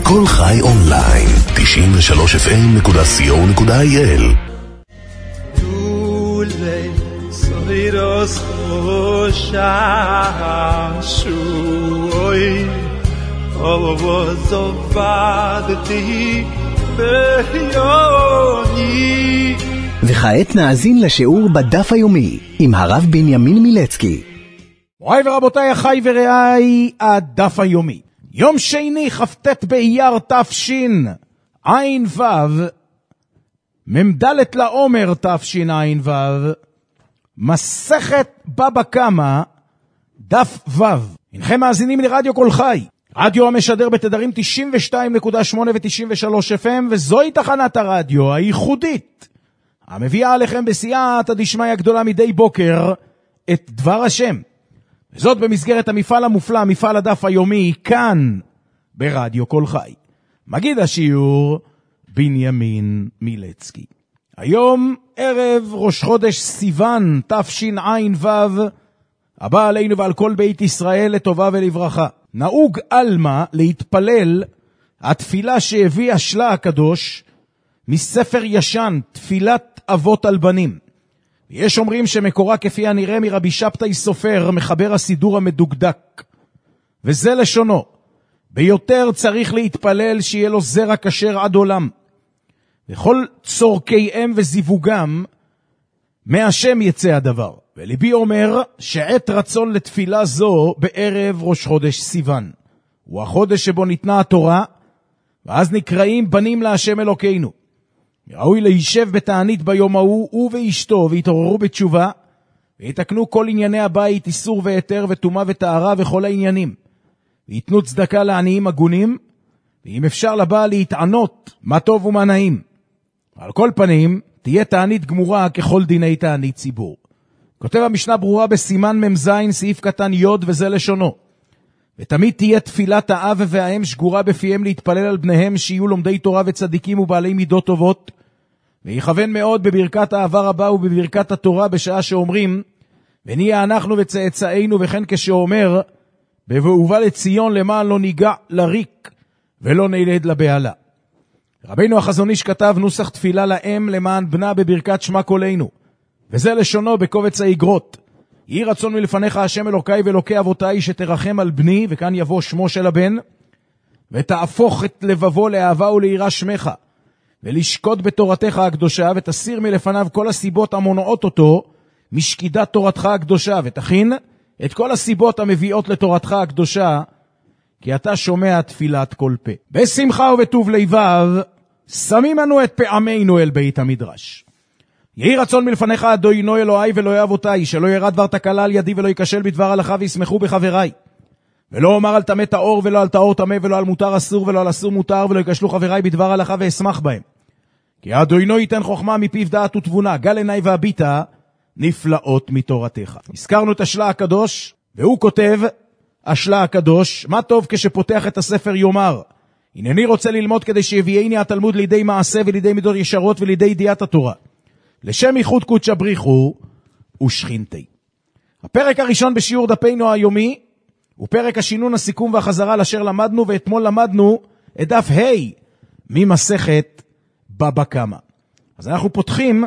כל חי אונליין, 93fm.co.il. Dule soiros shashui ovozovadti beyoni. וכעת נאזין לשיעור בדף היומי עם הרב בנימין מילצקי. מוריי ורבותיי, אחי ורעיי, הדף היומי. יום שני, כ"ט באייר תשע"ו, ממדלת לעומר תשע"ו, מסכת בבא קמא, דף ו'. הנכם מאזינים לרדיו כל חי, רדיו המשדר בתדרים 92.8 ו-93 FM, וזוהי תחנת הרדיו הייחודית המביאה עליכם בסייעתא דשמיא הגדולה מדי בוקר את דבר השם. וזאת במסגרת המפעל המופלא, מפעל הדף היומי, כאן ברדיו כל חי. מגיד השיעור בנימין מילצקי. היום ערב ראש חודש סיוון תשע"ו, הבא עלינו ועל כל בית ישראל לטובה ולברכה. נהוג אלמה להתפלל התפילה שהביא השלה הקדוש מספר ישן, תפילת אבות על בנים. יש אומרים שמקורה כפי הנראה מרבי שבתאי סופר, מחבר הסידור המדוקדק. וזה לשונו: ביותר צריך להתפלל שיהיה לו זרע כשר עד עולם, וכל צורכיהם וזיווגם מהשם יצא הדבר. וליבי אומר שעת רצון לתפילה זו בערב ראש חודש סיוון, הוא החודש שבו ניתנה התורה, ואז נקראים בנים להשם אלוקינו. ראוי להישב בתענית ביום ההוא הוא ואשתו, והתעוררו בתשובה, ויתקנו כל ענייני הבית, איסור והיתר וטומאה וטהרה וכל העניינים, ויתנו צדקה לעניים הגונים, ואם אפשר לבעל להתענות מה טוב ומה נעים. על כל פנים תהיה תענית גמורה ככל דיני תענית ציבור. כותב המשנה ברורה בסימן ממזין סעיף קטן יוד, וזה לשונו: ותמיד תהיה תפילת האב והאם שגורה בפיהם להתפלל על בניהם שיהיו לומדי תורה וצדיקים ובעלי מידות טובות, ויכוון מאוד בברכת האהבה רבה ובברכת התורה בשעה שאומרים ונהיה אנחנו וצאצאינו, וכן כשאומר ובא לציון למען לא ניגע לריק ולא נילד לבעלה. רבינו החזון איש כתב נוסח תפילה לאם למען בנה בברכת שמע קולנו, וזה לשונו בקובץ האיגרות: יהי רצון מלפניך השם אלוקיי ואלוקי אבותיי שתרחם על בני, וכאן יבוא שמו של הבן, ותהפוך את לבבו לאהבה וליראה שמך, ולשקוד בתורתך הקדושה, ותסיר מלפניו כל הסיבות המונעות אותו משקידת תורתך הקדושה, ותכין את כל הסיבות המביאות לתורתך הקדושה, כי אתה שומע תפילת כל פה. בשמחה ובטוב לבב שמים אנו את פעמינו אל בית המדרש. יהי רצון מלפניך אדוני אלוהי ואלוהי אבותיי, שלא ירד דבר תקלה על ידי ולא יקשל בדבר הלכה וישמחו בחבריי, ולא אומר על טמא טהור ולא על טהור טמא, ולא על מותר אסור ולא על אסור מותר, ולא יקשלו חבריי בדבר הלכה ואשמח בהם. כי אדוני ייתן חוכמה מפיו דעת ותבונה, גל עיני והביטה נפלאות מתורתך. הזכרנו את השלה הקדוש, והוא כותב, השלה הקדוש, מה טוב כשפותח את הספר יאמר הנני רוצה ללמוד כדי שיביאני התלמוד לידי מעשה ולידי מידות ישרות ולידי ידיעת התורה, לשם ייחוד קודש בריחו ושכינתי. הפרק הראשון בשיעור דפנו היומי הוא פרק השינון, הסיכום והחזרה לאשר למדנו, ואתמול למדנו את דף ה' ממסכת בבא קמא. אז אנחנו פותחים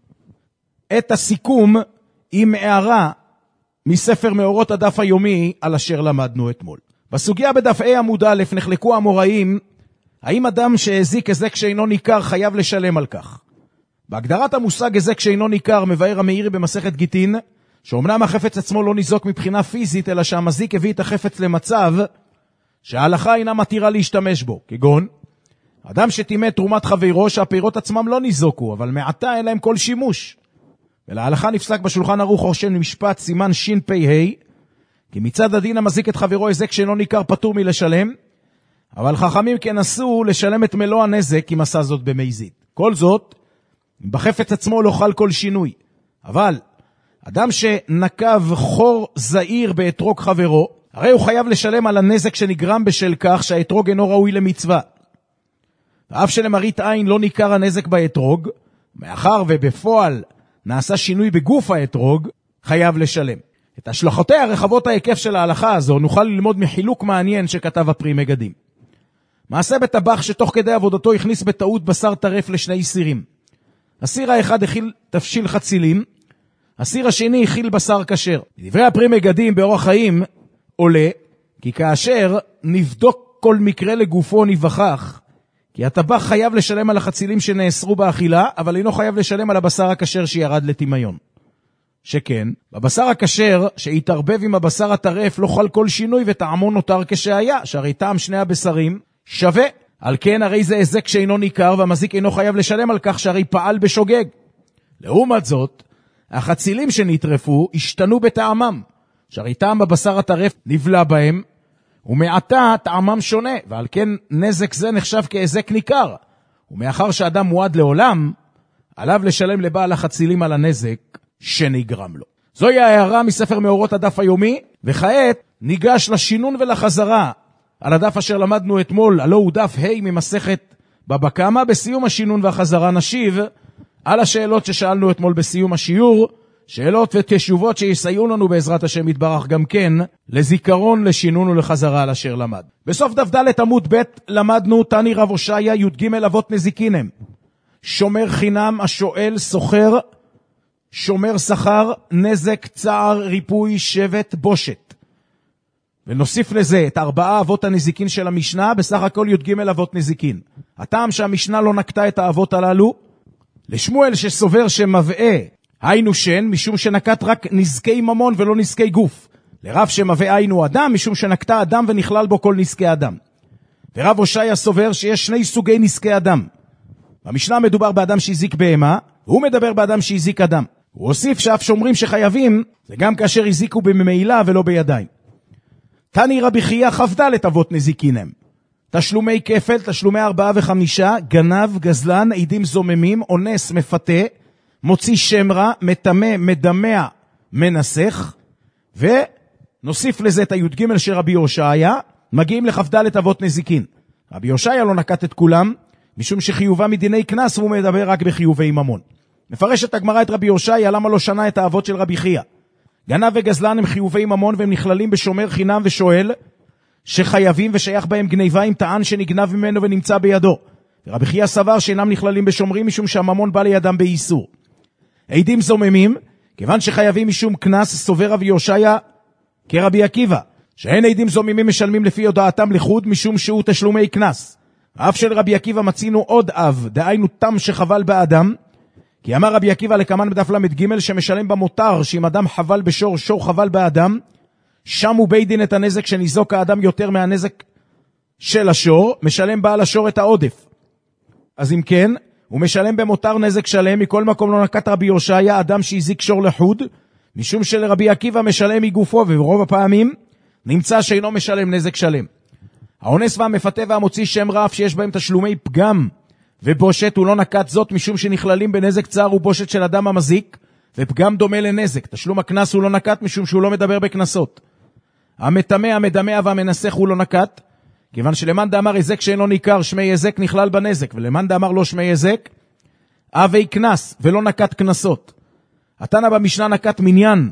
את הסיכום עם הערה מספר מאורות הדף היומי על אשר למדנו אתמול. בסוגיה בדף ה' עמוד א' נחלקו המוראים האם אדם שהזיק הזק שאינו ניכר חייב לשלם על כך. בהגדרת המושג הזק שאינו ניכר מבאר המאירי במסכת גיטין שאומנם החפץ עצמו לא ניזוק מבחינה פיזית, אלא שהמזיק הביא את החפץ למצב שההלכה אינה מתירה להשתמש בו, כגון אדם שטימא תרומת חברו שהפירות עצמם לא ניזוקו, אבל מעתה אין להם כל שימוש. ולהלכה נפסק בשולחן ערוך חושן משפט סימן ש"פ"ה, כי מצד הדין המזיק את חברו הזק שאינו ניכר פטור מלשלם, אבל חכמים כן אסור לשלם את מלוא הנזק אם עשה זאת במזיד. כל זאת, בחפץ עצמו לא חל כל שינוי. אבל אדם שנקב חור זעיר באתרוג חברו, הרי הוא חייב לשלם על הנזק שנגרם בשל כך שהאתרוג אינו ראוי למצווה. ואף שלמראית עין לא ניכר הנזק באתרוג, מאחר ובפועל נעשה שינוי בגוף האתרוג, חייב לשלם. את השלכותיה רחבות ההיקף של ההלכה הזו נוכל ללמוד מחילוק מעניין שכתב הפרי מגדים. מעשה בטבח שתוך כדי עבודתו הכניס בטעות בשר טרף לשני סירים. הסיר האחד הכיל תפשיל חצילים, הסיר השני הכיל בשר כשר. בדברי הפרי מגדים באורח חיים עולה, כי כאשר נבדוק כל מקרה לגופו נבחך, כי הטבח חייב לשלם על החצילים שנאסרו באכילה, אבל אינו חייב לשלם על הבשר הכשר שירד לטמיון. שכן, בבשר הכשר שהתערבב עם הבשר הטרף לא חל כל שינוי וטעמו נותר כשהיה, שהרי טעם שני הבשרים שווה. על כן הרי זה הזק שאינו ניכר, והמזיק אינו חייב לשלם על כך שהרי פעל בשוגג. לעומת זאת, החצילים שנטרפו השתנו בטעמם, שהרי טעם בבשר הטרף נבלע בהם, ומעתה טעמם שונה, ועל כן נזק זה נחשב כהזק ניכר. ומאחר שאדם מועד לעולם, עליו לשלם לבעל החצילים על הנזק שנגרם לו. זוהי ההערה מספר מאורות הדף היומי, וכעת ניגש לשינון ולחזרה על הדף אשר למדנו אתמול, הלא הוא דף ה' ממסכת בבא קמא. בסיום השינון והחזרה נשיב על השאלות ששאלנו אתמול בסיום השיעור, שאלות ותשובות שיסייעו לנו בעזרת השם יתברך גם כן לזיכרון, לשינון ולחזרה על אשר למד. בסוף דף ד' עמוד ב' למדנו תני רב הושעיה י"ג אבות נזיקין הם: שומר חינם, השואל, סוחר, שומר שכר, נזק, צער, ריפוי, שבט, בושת. ונוסיף לזה את 4 אבות הנזיקין של המשנה, בסך הכל י"ג אבות נזיקין. הטעם שהמשנה לא נקטה את האבות הללו, לשמואל שסובר שמבעה היינו שן, משום שנקט רק נזקי ממון ולא נזקי גוף. לרב שמבעה היינו אדם, משום שנקטה אדם ונכלל בו כל נזקי אדם. ורב הושעיה סובר שיש 2 סוגי נזקי אדם. במשנה מדובר באדם שהזיק בהמה, והוא מדבר באדם שהזיק אדם. הוא הוסיף שאף שומרים שחייבים, זה גם כאשר הזיקו במעילה ולא בידיים. תני רבי חייא כ"ד אבות נזיקין הם: תשלומי כפל, תשלומי 4 ו5, גנב, גזלן, עדים זוממים, אונס, מפתה, מוציא שם רע, מטמא, מדמע, מנסח. ונוסיף לזה את הי"ג של רבי הושעיה, מגיעים לכ"ד אבות נזיקין. רבי הושעיה לא נקט את כולם, משום שחיובה מדיני כנס, והוא מדבר רק בחיובי ממון. מפרשת הגמרא את רבי הושעיה למה לא שנה את האבות של רבי חייא. גנב וגזלן הם חיובי ממון, והם נכללים בשומר חינם ושואל שחייבים, ושייך בהם גניבה עם טען שנגנב ממנו ונמצא בידו. ורבי חייא סבר שאינם נכללים בשומרים, משום שהממון בא לידם באיסור. עדים זוממים, כיוון שחייבים משום כנס, סובר רבי הושעיה כרבי עקיבא, שאין עדים זוממים משלמים לפי הודעתם לחוד, משום שהוא תשלומי כנס. אף של רבי עקיבא מצינו עוד אב, דהיינו תם שחבל באדם, כי אמר רבי עקיבא לקמן בדף למד ג' שמשלם במותר, שאם אדם חבל בשור, שור חבל באדם, שם הוא בית דין את הנזק שניזוק האדם יותר מהנזק של השור, משלם בעל השור את העודף. אז אם כן, הוא משלם במותר נזק שלם. מכל מקום לא נקט רבי הושעיה אדם שהזיק שור לחוד, משום שלרבי עקיבא משלם מגופו, וברוב הפעמים נמצא שאינו משלם נזק שלם. האונס והמפתה והמוציא שם רע שיש בהם תשלומי פגם ובושת, הוא לא נקט זאת, משום שנכללים בנזק צער ובושת של אדם המזיק, ופגם דומה לנזק. תשלום הכנס הוא לא נקט, משום שהוא לא מדבר בכנסות. המטמא, המדמע והמנסח הוא לא נקט, כיוון שלמאן דאמר הזק שאינו ניכר, שמי הזק נכלל בנזק, ולמאן דאמר לא שמי הזק, אבי כנס ולא נקט כנסות. התנא במשנה נקט מניין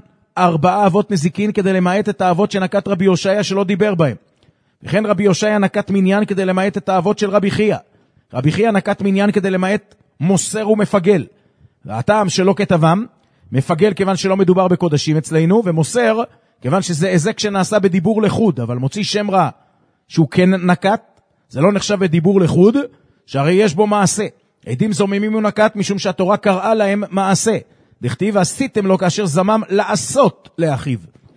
4 אבות נזיקין כדי למעט את האבות שנקט רבי הושעיה שלא דיבר בהם. וכן רבי הושעיה נקט מניין כדי למעט את האבות של רבי חייא. רבי חייא נקט מניין כדי למעט מוסר ומפגל. והטעם שלא כתבם, מפגל כיוון שלא מדובר בקודשים אצלנו, ומוסר כיוון שזה הזק שנעשה בדיבור לחוד, אבל מוציא שם רע שהוא כן נקט, זה לא נחשב בדיבור לחוד, שהרי יש בו מעשה. עדים זוממים הוא נקט משום שהתורה קראה להם מעשה. דכתיב עשיתם לו כאשר זמם לעשות לאחיו.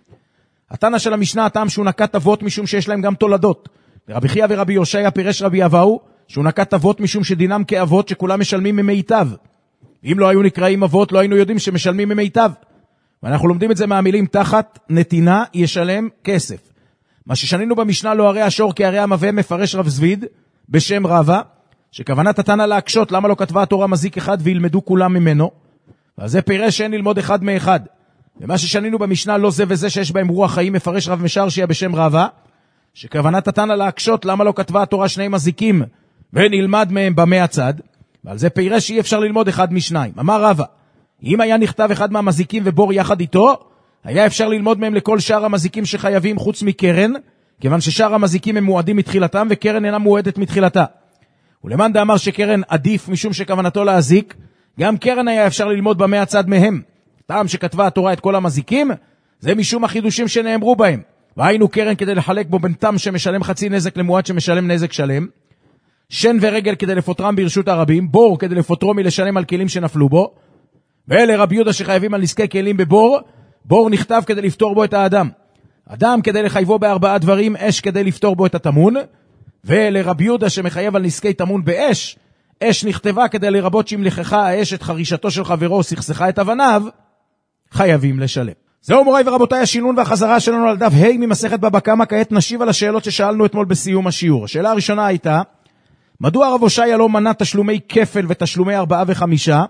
התנא של המשנה, הטעם שהוא נקט אבות משום שיש להם גם תולדות. ורבי חייא ורבי הושעיה פירש רבי אבאו שהוא נקט אבות משום שדינם כאבות שכולם משלמים ממיטב. אם לא היו נקראים אבות לא היינו יודעים שמשלמים ממיטב. ואנחנו לומדים את זה מהמילים תחת נתינה ישלם כסף. מה ששנינו במשנה לא הרי השור כהרי המווה, מפרש רב זביד בשם רבא, שכוונת התנא להקשות למה לא כתבה התורה מזיק אחד וילמדו כולם ממנו, ועל זה פירש שאין ללמוד אחד מאחד. ומה ששנינו במשנה לא זה וזה שיש בהם רוח חיים, מפרש רב משרשיה בשם רבא, שכוונת התנא להקשות למה לא כתבה התורה 2 מזיקים ונלמד מהם במה הצד, ועל זה פירש שאי אפשר ללמוד אחד משניים. אמר רבא, אם היה נכתב אחד מהמזיקים ובור יחד איתו, היה אפשר ללמוד מהם לכל שאר המזיקים שחייבים חוץ מקרן, כיוון ששאר המזיקים הם מועדים מתחילתם וקרן אינה מועדת מתחילתה. ולמאן דאמר שקרן עדיף משום שכוונתו להזיק, גם קרן היה אפשר ללמוד במה הצד מהם. טעם שכתבה התורה את כל המזיקים, זה משום החידושים שנאמרו בהם. והיינו קרן כדי לחלק בו בין תם שמשלם חצי נזק למועד שמשלם נזק שלם, שן ורגל כדי לפוטרם ברשות הרבים, בור כדי לפוטרו מלשלם על כלים שנפלו בו, ואלה רבי יהודה שחייבים על נזקי כלים בבור, בור נכתב כדי לפתור בו את האדם. אדם כדי לחייבו בארבעה דברים, אש כדי לפתור בו את התמון, ולרבי יהודה שמחייב על נזקי תמון באש, אש נכתבה כדי לרבות שמלככה האש את חרישתו של חברו סכסכה את אבניו, חייבים לשלם. זהו מוריי ורבותיי השינון והחזרה שלנו על דף ה' ממסכת בבא קמא. כעת נשיב על השאלות ששאלנו אתמול בסיום השיעור. השאלה הראשונה הייתה, מדוע רב הושעיה לא מנה תשלומי כפל ותשלומי 4 ו5?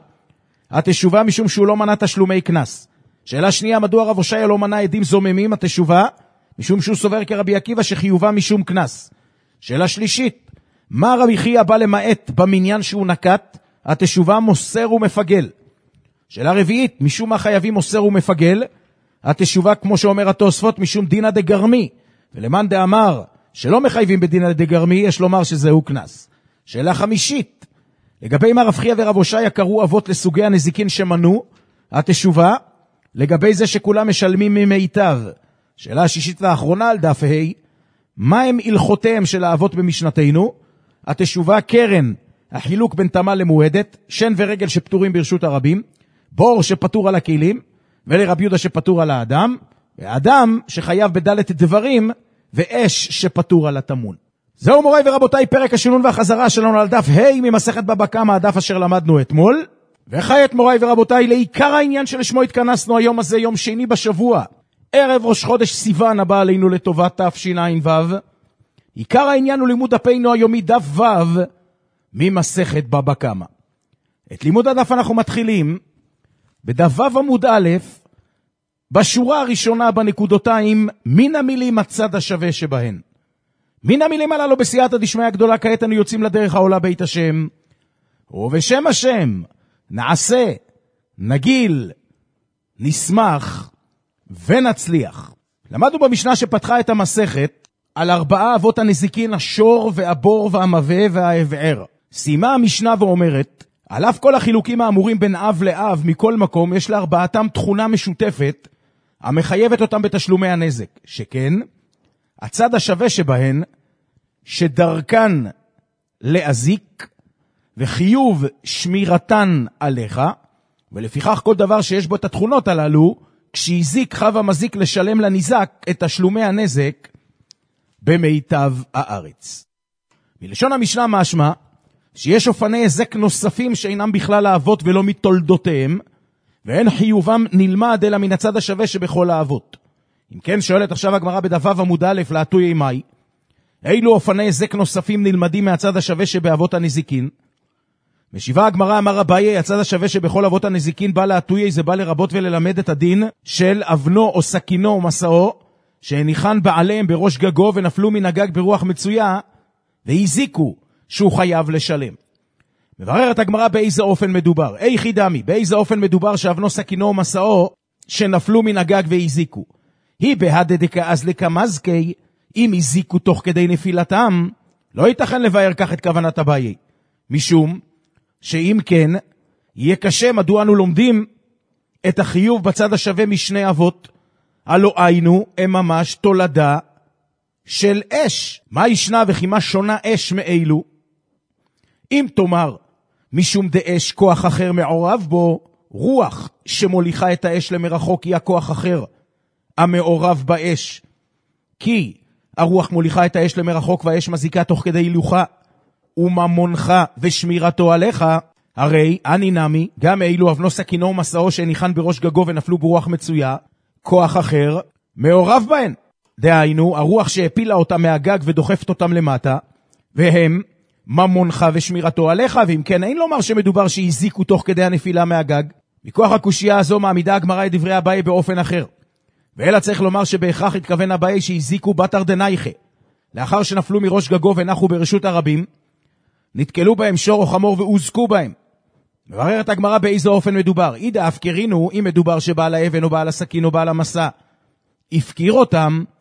התשובה משום שהוא לא מנה תשלומי קנס. שאלה שנייה, מדוע רב הושעיה לא מנה עדים זוממים? התשובה משום שהוא סובר כרבי עקיבא שחיובה משום קנס. שאלה שלישית, מה רבי חייא בא למעט במניין שהוא נקט? התשובה מוסר ומפגל. שאלה רביעית, משום מה חייבים מוסר ומפגל? התשובה כמו שאומר התוספות משום דינא דגרמי, ולמאן דאמר שלא מחייבים בדינא דגרמי יש לומר שזהו קנס. שאלה חמישית, לגבי מה רב חייא ורב הושעיה קראו אבות לסוגי הנזיקין שמנו? התשובה לגבי זה שכולם משלמים ממיטב. שאלה השישית והאחרונה על דף ה', מה הם הלכותיהם של האבות במשנתנו? התשובה קרן, החילוק בין תמה למועדת, שן ורגל שפטורים ברשות הרבים, בור שפטור על הכלים, ולרבי יהודה שפטור על האדם, והאדם שחייב בדלת דברים, ואש שפטור על התמון. זהו מוריי ורבותיי פרק השינון והחזרה שלנו על דף ה' ממסכת בבא קמא, הדף אשר למדנו אתמול. וכעת מוריי ורבותיי לעיקר העניין שלשמו התכנסנו היום הזה, יום שני בשבוע, ערב ראש חודש סיוון הבא עלינו לטובת תשע"ו. עיקר העניין הוא לימוד דפנו היומי דף ו' ממסכת בבא קמא. את לימוד הדף אנחנו מתחילים בדף ו' עמוד א', בשורה הראשונה בנקודותיים, מן המילים הצד השווה שבהן. מן המילים הללו בסייעתא דשמיא הגדולה, כעת אנו יוצאים לדרך העולה בית השם, ובשם השם נעשה, נגיל, נשמח ונצליח. למדנו במשנה שפתחה את המסכת על 4 אבות הנזיקין, השור והבור והמווה והאבער. סיימה המשנה ואומרת, על אף כל החילוקים האמורים בין אב לאב מכל מקום, יש לארבעתם תכונה משותפת המחייבת אותם בתשלומי הנזק, שכן הצד השווה שבהן שדרכן להזיק וחיוב שמירתן עליך, ולפיכך כל דבר שיש בו את התכונות הללו, כשהזיק חב המזיק לשלם לנזק את תשלומי הנזק במיטב הארץ. מלשון המשנה משמע שיש אופני היזק נוספים שאינם בכלל האבות ולא מתולדותיהם, ואין חיובם נלמד אלא מן הצד השווה שבכל האבות. אם כן, שואלת עכשיו הגמרא בדף ו' עמוד א' להטויי מאי, אילו אופני היזק נוספים נלמדים מהצד השווה שבאבות הנזיקין? משיבה הגמרא, אמר אביי, הצד השווה שבכל אבות הנזיקין בא להטויי, זה בא לרבות וללמד את הדין של אבנו או סכינו או מסעו, שהניחן בעליהם בראש גגו ונפלו מן הגג ברוח מצויה, והזיקו שהוא חייב לשלם. מבררת הגמרא באיזה אופן מדובר. איכי דמי, באיזה אופן מדובר שאבנו סכינו או מסעו שנפלו מן הגג והזיקו? היא בהדדקה אז לקמזקי, אם הזיקו תוך כדי נפילתם, לא ייתכן לבאר כך את כוונת אביי. משום שאם כן, יהיה קשה מדוע אנו לומדים את החיוב בצד השווה משני אבות, הלא היינו הם ממש תולדה של אש. מה ישנה וכי מה שונה אש מאלו? אם תאמר, משום דאש כוח אחר מעורב בו, רוח שמוליכה את האש למרחוק היא הכוח אחר המעורב באש. כי הרוח מוליכה את האש למרחוק והאש מזיקה תוך כדי הילוכה, וממונך ושמירתו עליך, הרי אני נמי, גם אילו אבנו סכינו ומסעו שהניחן בראש גגו ונפלו ברוח מצויה, כוח אחר מעורב בהן. דהיינו, הרוח שהפילה אותם מהגג ודוחפת אותם למטה, והם ממונך ושמירתו עליך, ואם כן אין לומר שמדובר שהזיקו תוך כדי הנפילה מהגג. מכוח הקושייה הזו מעמידה הגמרא את דברי אביי באופן אחר. ואלא צריך לומר שבהכרח התכוון אביי שהזיקו בתר דנייכה. לאחר שנפלו מראש גגו ונחו ברשות הרבים, נתקלו בהם שור או חמור והוזקו בהם. מבררת הגמרא באיזה אופן מדובר. אידא הפקרינו, אם מדובר שבעל האבן או בעל הסכין או בעל המסע הפקיר אותם,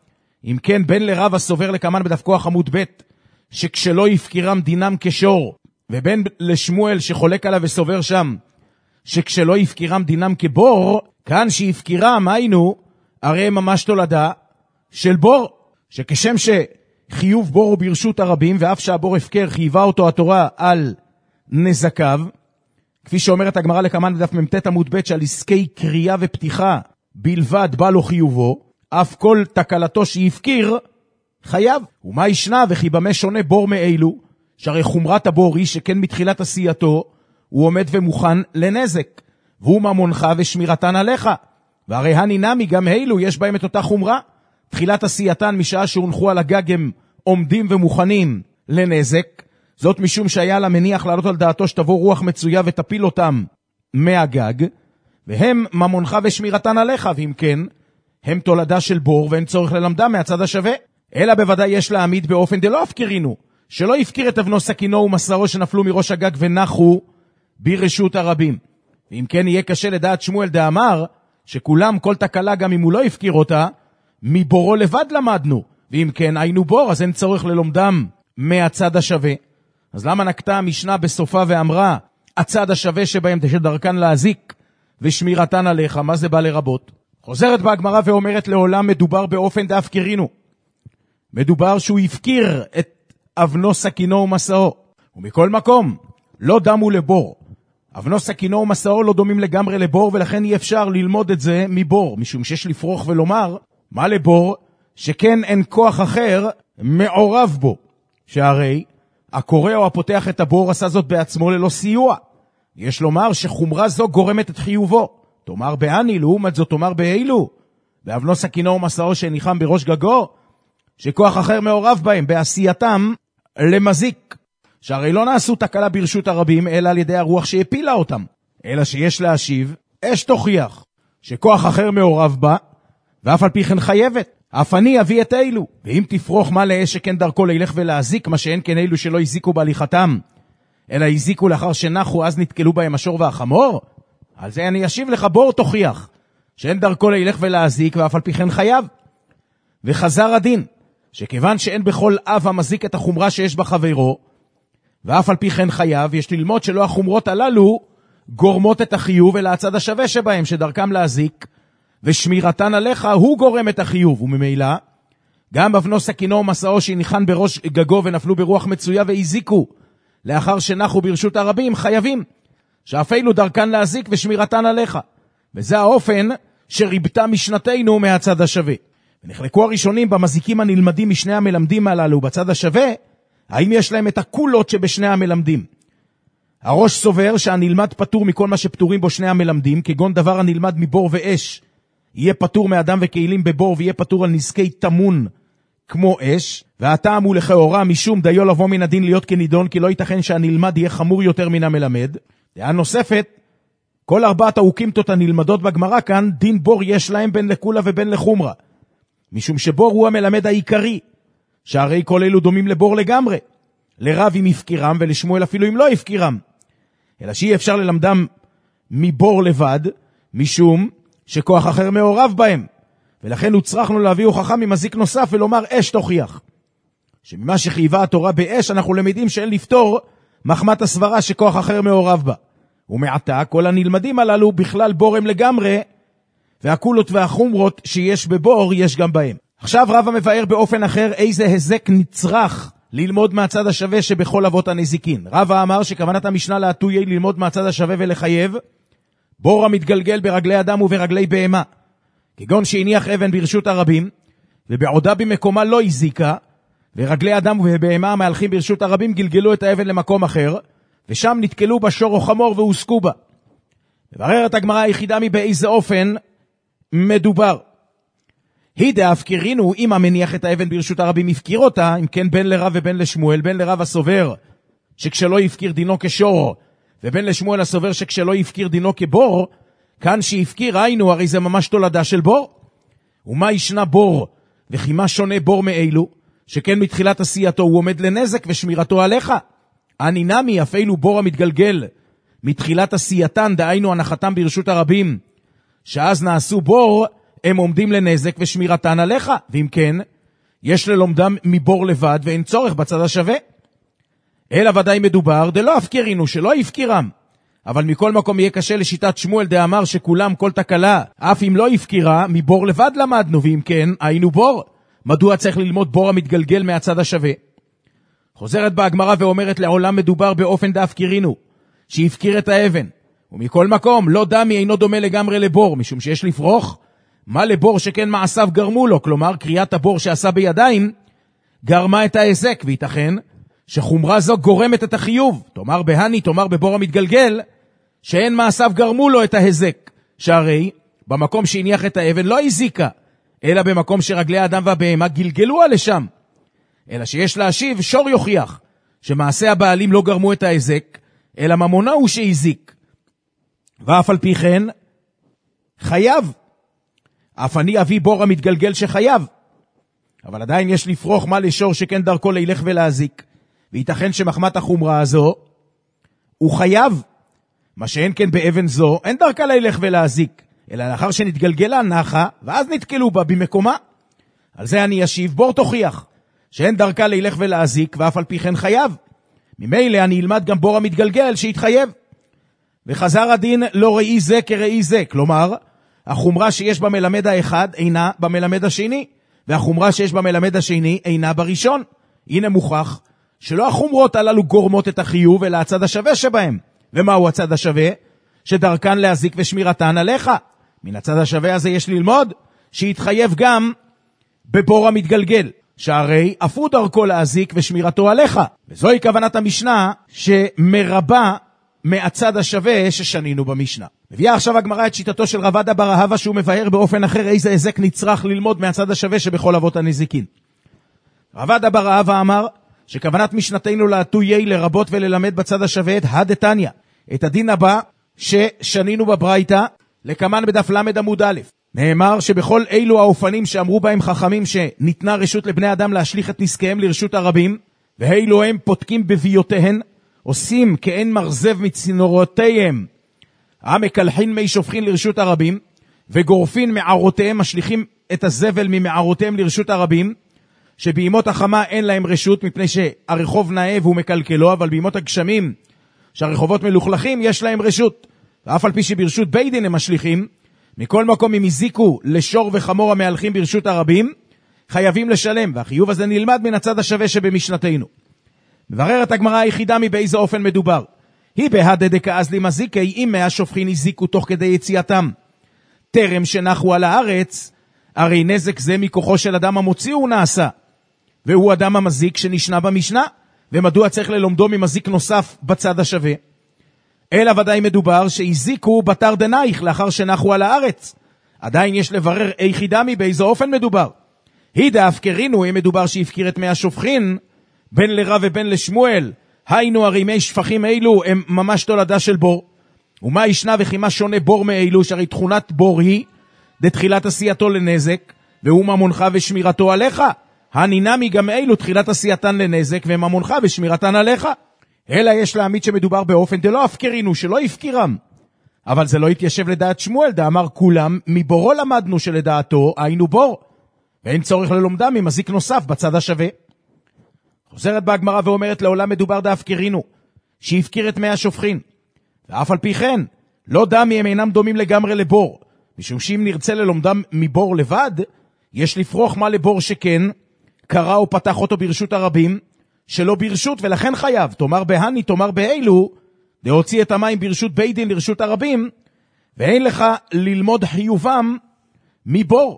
אם כן, בין לרב הסובר לקמן בדף כוח עמוד ב', שכשלא יפקירם דינם כשור, ובין לשמואל שחולק עליו וסובר שם, שכשלא יפקירם דינם כבור, כאן שיפקירם, היינו, הרי ממש תולדה של בור, שכשם שחיוב בור הוא ברשות הרבים, ואף שהבור הפקר חייבה אותו התורה על נזקיו, כפי שאומרת הגמרא לקמן בדף מ"ט עמוד ב' שעל עסקי קריאה ופתיחה בלבד בא לו חיובו, אף כל תקלתו שיפקיר חייב. ומה ישנה וכי במה שונה בור מאלו, שהרי חומרת הבור היא שכן מתחילת עשייתו הוא עומד ומוכן לנזק, והוא ממונך ושמירתן עליך, והרי הנינמי גם אלו יש בהם את אותה חומרה, תחילת עשייתן משעה שהונחו על הגג הם עומדים ומוכנים לנזק, זאת משום שהיה לה מניח לעלות על דעתו שתבוא רוח מצויה ותפיל אותם מהגג, והם ממונך ושמירתן עליך, ואם כן, הם תולדה של בור ואין צורך ללמדם מהצד השווה. אלא בוודאי יש להעמיד באופן דלא הפקירינו, שלא יפקיר את אבנו סכינו ומסרו שנפלו מראש הגג ונחו ברשות הרבים. ואם כן יהיה קשה לדעת שמואל דאמר, שכולם כל תקלה גם אם הוא לא יפקיר אותה, מבורו לבד למדנו, ואם כן היינו בור, אז אין צורך ללומדם מהצד השווה. אז למה נקטה המשנה בסופה ואמרה, הצד השווה שבהם שדרכן להזיק ושמירתן עליך, מה זה בא לרבות? חוזרת בהגמרא ואומרת לעולם מדובר באופן דאפקירינו. מדובר שהוא יפקיר את אבנו סכינו ומסעו. ומכל מקום, לא דמו לבור. אבנו סכינו ומסעו לא דומים לגמרי לבור, ולכן אי אפשר ללמוד את זה מבור, משום שיש לפרוח ולומר, מה לבור? שכן אין כוח אחר מעורב בו. שהרי הקורא או הפותח את הבור עשה זאת בעצמו ללא סיוע. יש לומר שחומרה זו גורמת את חיובו. תאמר בעני, לעומת זאת תאמר באילו. באבנו סכינו ומסעו שניחם בראש גגו, שכוח אחר מעורב בהם, בעשייתם למזיק. שהרי לא נעשו תקלה ברשות הרבים, אלא על ידי הרוח שהפילה אותם. אלא שיש להשיב, אש תוכיח, שכוח אחר מעורב בה, ואף על פי כן חייבת. אף אני אביא את אילו. ואם תפרוך מה לאש שכן דרכו לילך ולהזיק, מה שאין כן אילו שלא הזיקו בהליכתם, אלא הזיקו לאחר שנחו, אז נתקלו בהם השור והחמור? על זה אני אשיב לך, בור תוכיח, שאין דרכו לילך ולהזיק, ואף על פי כן חייב. וחזר הדין, שכיוון שאין בכל אב המזיק את החומרה שיש בחברו, ואף על פי כן חייב, יש ללמוד שלא החומרות הללו גורמות את החיוב, אלא הצד השווה שבהם, שדרכם להזיק, ושמירתן עליך הוא גורם את החיוב. וממילא, גם אבנו סכינו ומסעו שהניחן בראש גגו ונפלו ברוח מצויה והזיקו, לאחר שנחו ברשות הרבים, חייבים, שאפילו דרכן להזיק ושמירתן עליך. וזה האופן שריבתה משנתנו מהצד השווה. ונחלקו הראשונים במזיקים הנלמדים משני המלמדים הללו בצד השווה, האם יש להם את הקולות שבשני המלמדים. הראש סובר שהנלמד פטור מכל מה שפטורים בו שני המלמדים, כגון דבר הנלמד מבור ואש, יהיה פטור מאדם וכאלים בבור, ויהיה פטור על נזקי תמון כמו אש, והטעם הוא לכאורה משום דיו לבוא מן הדין להיות כנידון, כי לא ייתכן שהנלמד יהיה חמור יותר מן המלמד. דעה נוספת, כל ארבעת האוקימתות הנלמדות בגמרא כאן, דין בור יש להם בין לקולה ובין לחומרה, משום שבור הוא המלמד העיקרי, שהרי כל אלו דומים לבור לגמרי, לרב אם יפקירם ולשמואל אפילו אם לא יפקירם, אלא שאי אפשר ללמדם מבור לבד, משום שכוח אחר מעורב בהם, ולכן הוצרכנו להביא הוכחה ממזיק נוסף ולומר אש תוכיח, שממה שחייבה התורה באש אנחנו למדים שאין לפתור מחמת הסברה שכוח אחר מעורב בה. ומעתה כל הנלמדים הללו בכלל בור הם לגמרי, והקולות והחומרות שיש בבור יש גם בהם. עכשיו רב המבאר באופן אחר איזה הזק נצרך ללמוד מהצד השווה שבכל אבות הנזיקין. רב אמר שכוונת המשנה להטויה ללמוד מהצד השווה ולחייב בור המתגלגל ברגלי אדם וברגלי בהמה, כגון שהניח אבן ברשות הרבים ובעודה במקומה לא הזיקה, ורגלי אדם ובהמה המהלכים ברשות הרבים גלגלו את האבן למקום אחר, ושם נתקלו בשור או חמור והוסקו בה. מבררת הגמרא היחידה מבאיזה אופן מדובר. היא דאפקירינו, אם המניח את האבן ברשות הרבים יפקיר אותה, אם כן בין לרב ובין לשמואל, בין לרב הסובר שכשלא יפקיר דינו כשור, ובין לשמואל הסובר שכשלא יפקיר דינו כבור, כאן שיפקיר היינו, הרי זה ממש תולדה של בור. ומה ישנה בור, וכי מה שונה בור מאלו, שכן מתחילת עשייתו הוא עומד לנזק ושמירתו עליך. אני נמי אפילו בור המתגלגל, מתחילת עשייתן, דהיינו הנחתם ברשות הרבים, שאז נעשו בור, הם עומדים לנזק ושמירתן עליך. ואם כן, יש ללומדם מבור לבד ואין צורך בצד השווה. אלא ודאי מדובר, דלא הפקירינו, שלא יפקירם. אבל מכל מקום יהיה קשה לשיטת שמואל דאמר שכולם כל תקלה, אף אם לא יפקירה, מבור לבד למדנו, ואם כן, היינו בור. מדוע צריך ללמוד בור המתגלגל מהצד השווה? חוזרת בהגמרא ואומרת, לעולם מדובר באופן דאפקירינו, שיפקיר את האבן. ומכל מקום, לא דמי אינו דומה לגמרי לבור, משום שיש לפרוח מה לבור שכן מעשיו גרמו לו, כלומר, קריאת הבור שעשה בידיים, גרמה את ההיזק, וייתכן שחומרה זו גורמת את החיוב, תאמר בהני, תאמר בבור המתגלגל, שאין מעשיו גרמו לו את ההיזק, שהרי במקום שהניח את האבן לא הזיקה, אלא במקום שרגלי האדם והבהמה גלגלו לשם, אלא שיש להשיב שור יוכיח, שמעשה הבעלים לא גרמו את ההיזק, אלא ממונה הוא שהזיק, ואף על פי כן, חייב, אף אני אביא בור המתגלגל שחייב, אבל עדיין יש לפרוח מה לשור שכן דרכו לילך ולהזיק, וייתכן שמחמת החומרה הזו, הוא חייב, מה שאין כן באבן זו, אין דרכה לילך ולהזיק, אלא לאחר שנתגלגלה נחה, ואז נתקלו בה במקומה. על זה אני אשיב, בור תוכיח, שאין דרכה לילך ולהזיק, ואף על פי כן חייב. ממילא אני אלמד גם בור המתגלגל שהתחייב. וחזר הדין לא ראי זה כראי זה, כלומר, החומרה שיש במלמד האחד אינה במלמד השני, והחומרה שיש במלמד השני אינה בראשון. הנה מוכח שלא החומרות הללו גורמות את החיוב, אלא הצד השווה שבהם. ומהו הצד השווה? שדרכן להזיק ושמירתן עליך. מן הצד השווה הזה יש ללמוד שיתחייב גם בבור המתגלגל, שהרי אף הוא דרכו להזיק ושמירתו עליך. וזוהי כוונת המשנה שמרבה מהצד השווה ששנינו במשנה. מביאה עכשיו הגמרא את שיטתו של רבד בר אהבה, שהוא מבאר באופן אחר איזה היזק נצרך ללמוד מהצד השווה שבכל אבות הנזיקין. רבד בר אהבה אמר שכוונת משנתנו להטויי לרבות וללמד בצד השווה את הדתניא, את הדין הבא ששנינו בברייתא, לקמן בדף למד עמוד א'. נאמר שבכל אילו האופנים שאמרו בהם חכמים שניתנה רשות לבני אדם להשליך את נזקיהם לרשות הרבים, ואילו הם פותקים בביותיהן, עושים כאין מרזב מצינורותיהם, המקלחין מי שופכין לרשות הרבים, וגורפין מערותיהם, משליכים את הזבל ממערותיהם לרשות הרבים, שבימות החמה אין להם רשות, מפני שהרחוב נאה והוא מקלקלו, אבל בימות הגשמים, שהרחובות מלוכלכים, יש להם רשות. ואף על פי שברשות בית דין הם משליכים, מכל מקום אם הזיקו לשור וחמור המהלכים ברשות הרבים, חייבים לשלם, והחיוב הזה נלמד מן הצד השווה שבמשנתנו. מבררת הגמרא היחידה מבאיזה אופן מדובר. היא בהדדקה אז למזיקי, אם מהשופכין הזיקו תוך כדי יציאתם. טרם שנחו על הארץ, הרי נזק זה מכוחו של אדם המוציא הוא נעשה. והוא אדם המזיק שנשנה במשנה, ומדוע צריך ללומדו ממזיק נוסף בצד השווה? אלא ודאי מדובר שהזיקו בתר דנייך לאחר שנחו על הארץ. עדיין יש לברר היחידה מבאיזה אופן מדובר. היא דאפקרינו, אם מדובר שהפקיר את מי השופכין, בין לרב ובין לשמואל, היינו הרי מי שפכים אילו הם ממש תולדה של בור. ומה ישנה וכימה שונה בור מאילו, שהרי תכונת בור היא דתחילת עשייתו לנזק, והוא ממונך ושמירתו עליך. הנינמי גם אילו תחילת עשייתן לנזק, וממונך ושמירתן עליך. אלא יש להעמיד שמדובר באופן דלא הפקרינו, שלא יפקירם. אבל זה לא התיישב לדעת שמואל, דאמר כולם, מבורו למדנו שלדעתו היינו בור. ואין צורך ללומדם ממזיק נוסף בצד השווה. חוזרת בהגמרא ואומרת לעולם מדובר דאפקרינו, שהפקיר את מי השופכין. ואף על פי כן, לא דמי הם אינם דומים לגמרי לבור, משום שאם נרצה ללומדם מבור לבד, יש לפרוח מה לבור שכן, קרא או פתח אותו ברשות הרבים, שלא ברשות ולכן חייב, תאמר בהני, תאמר באילו, להוציא את המים ברשות בית דין לרשות הרבים, ואין לך ללמוד חיובם מבור,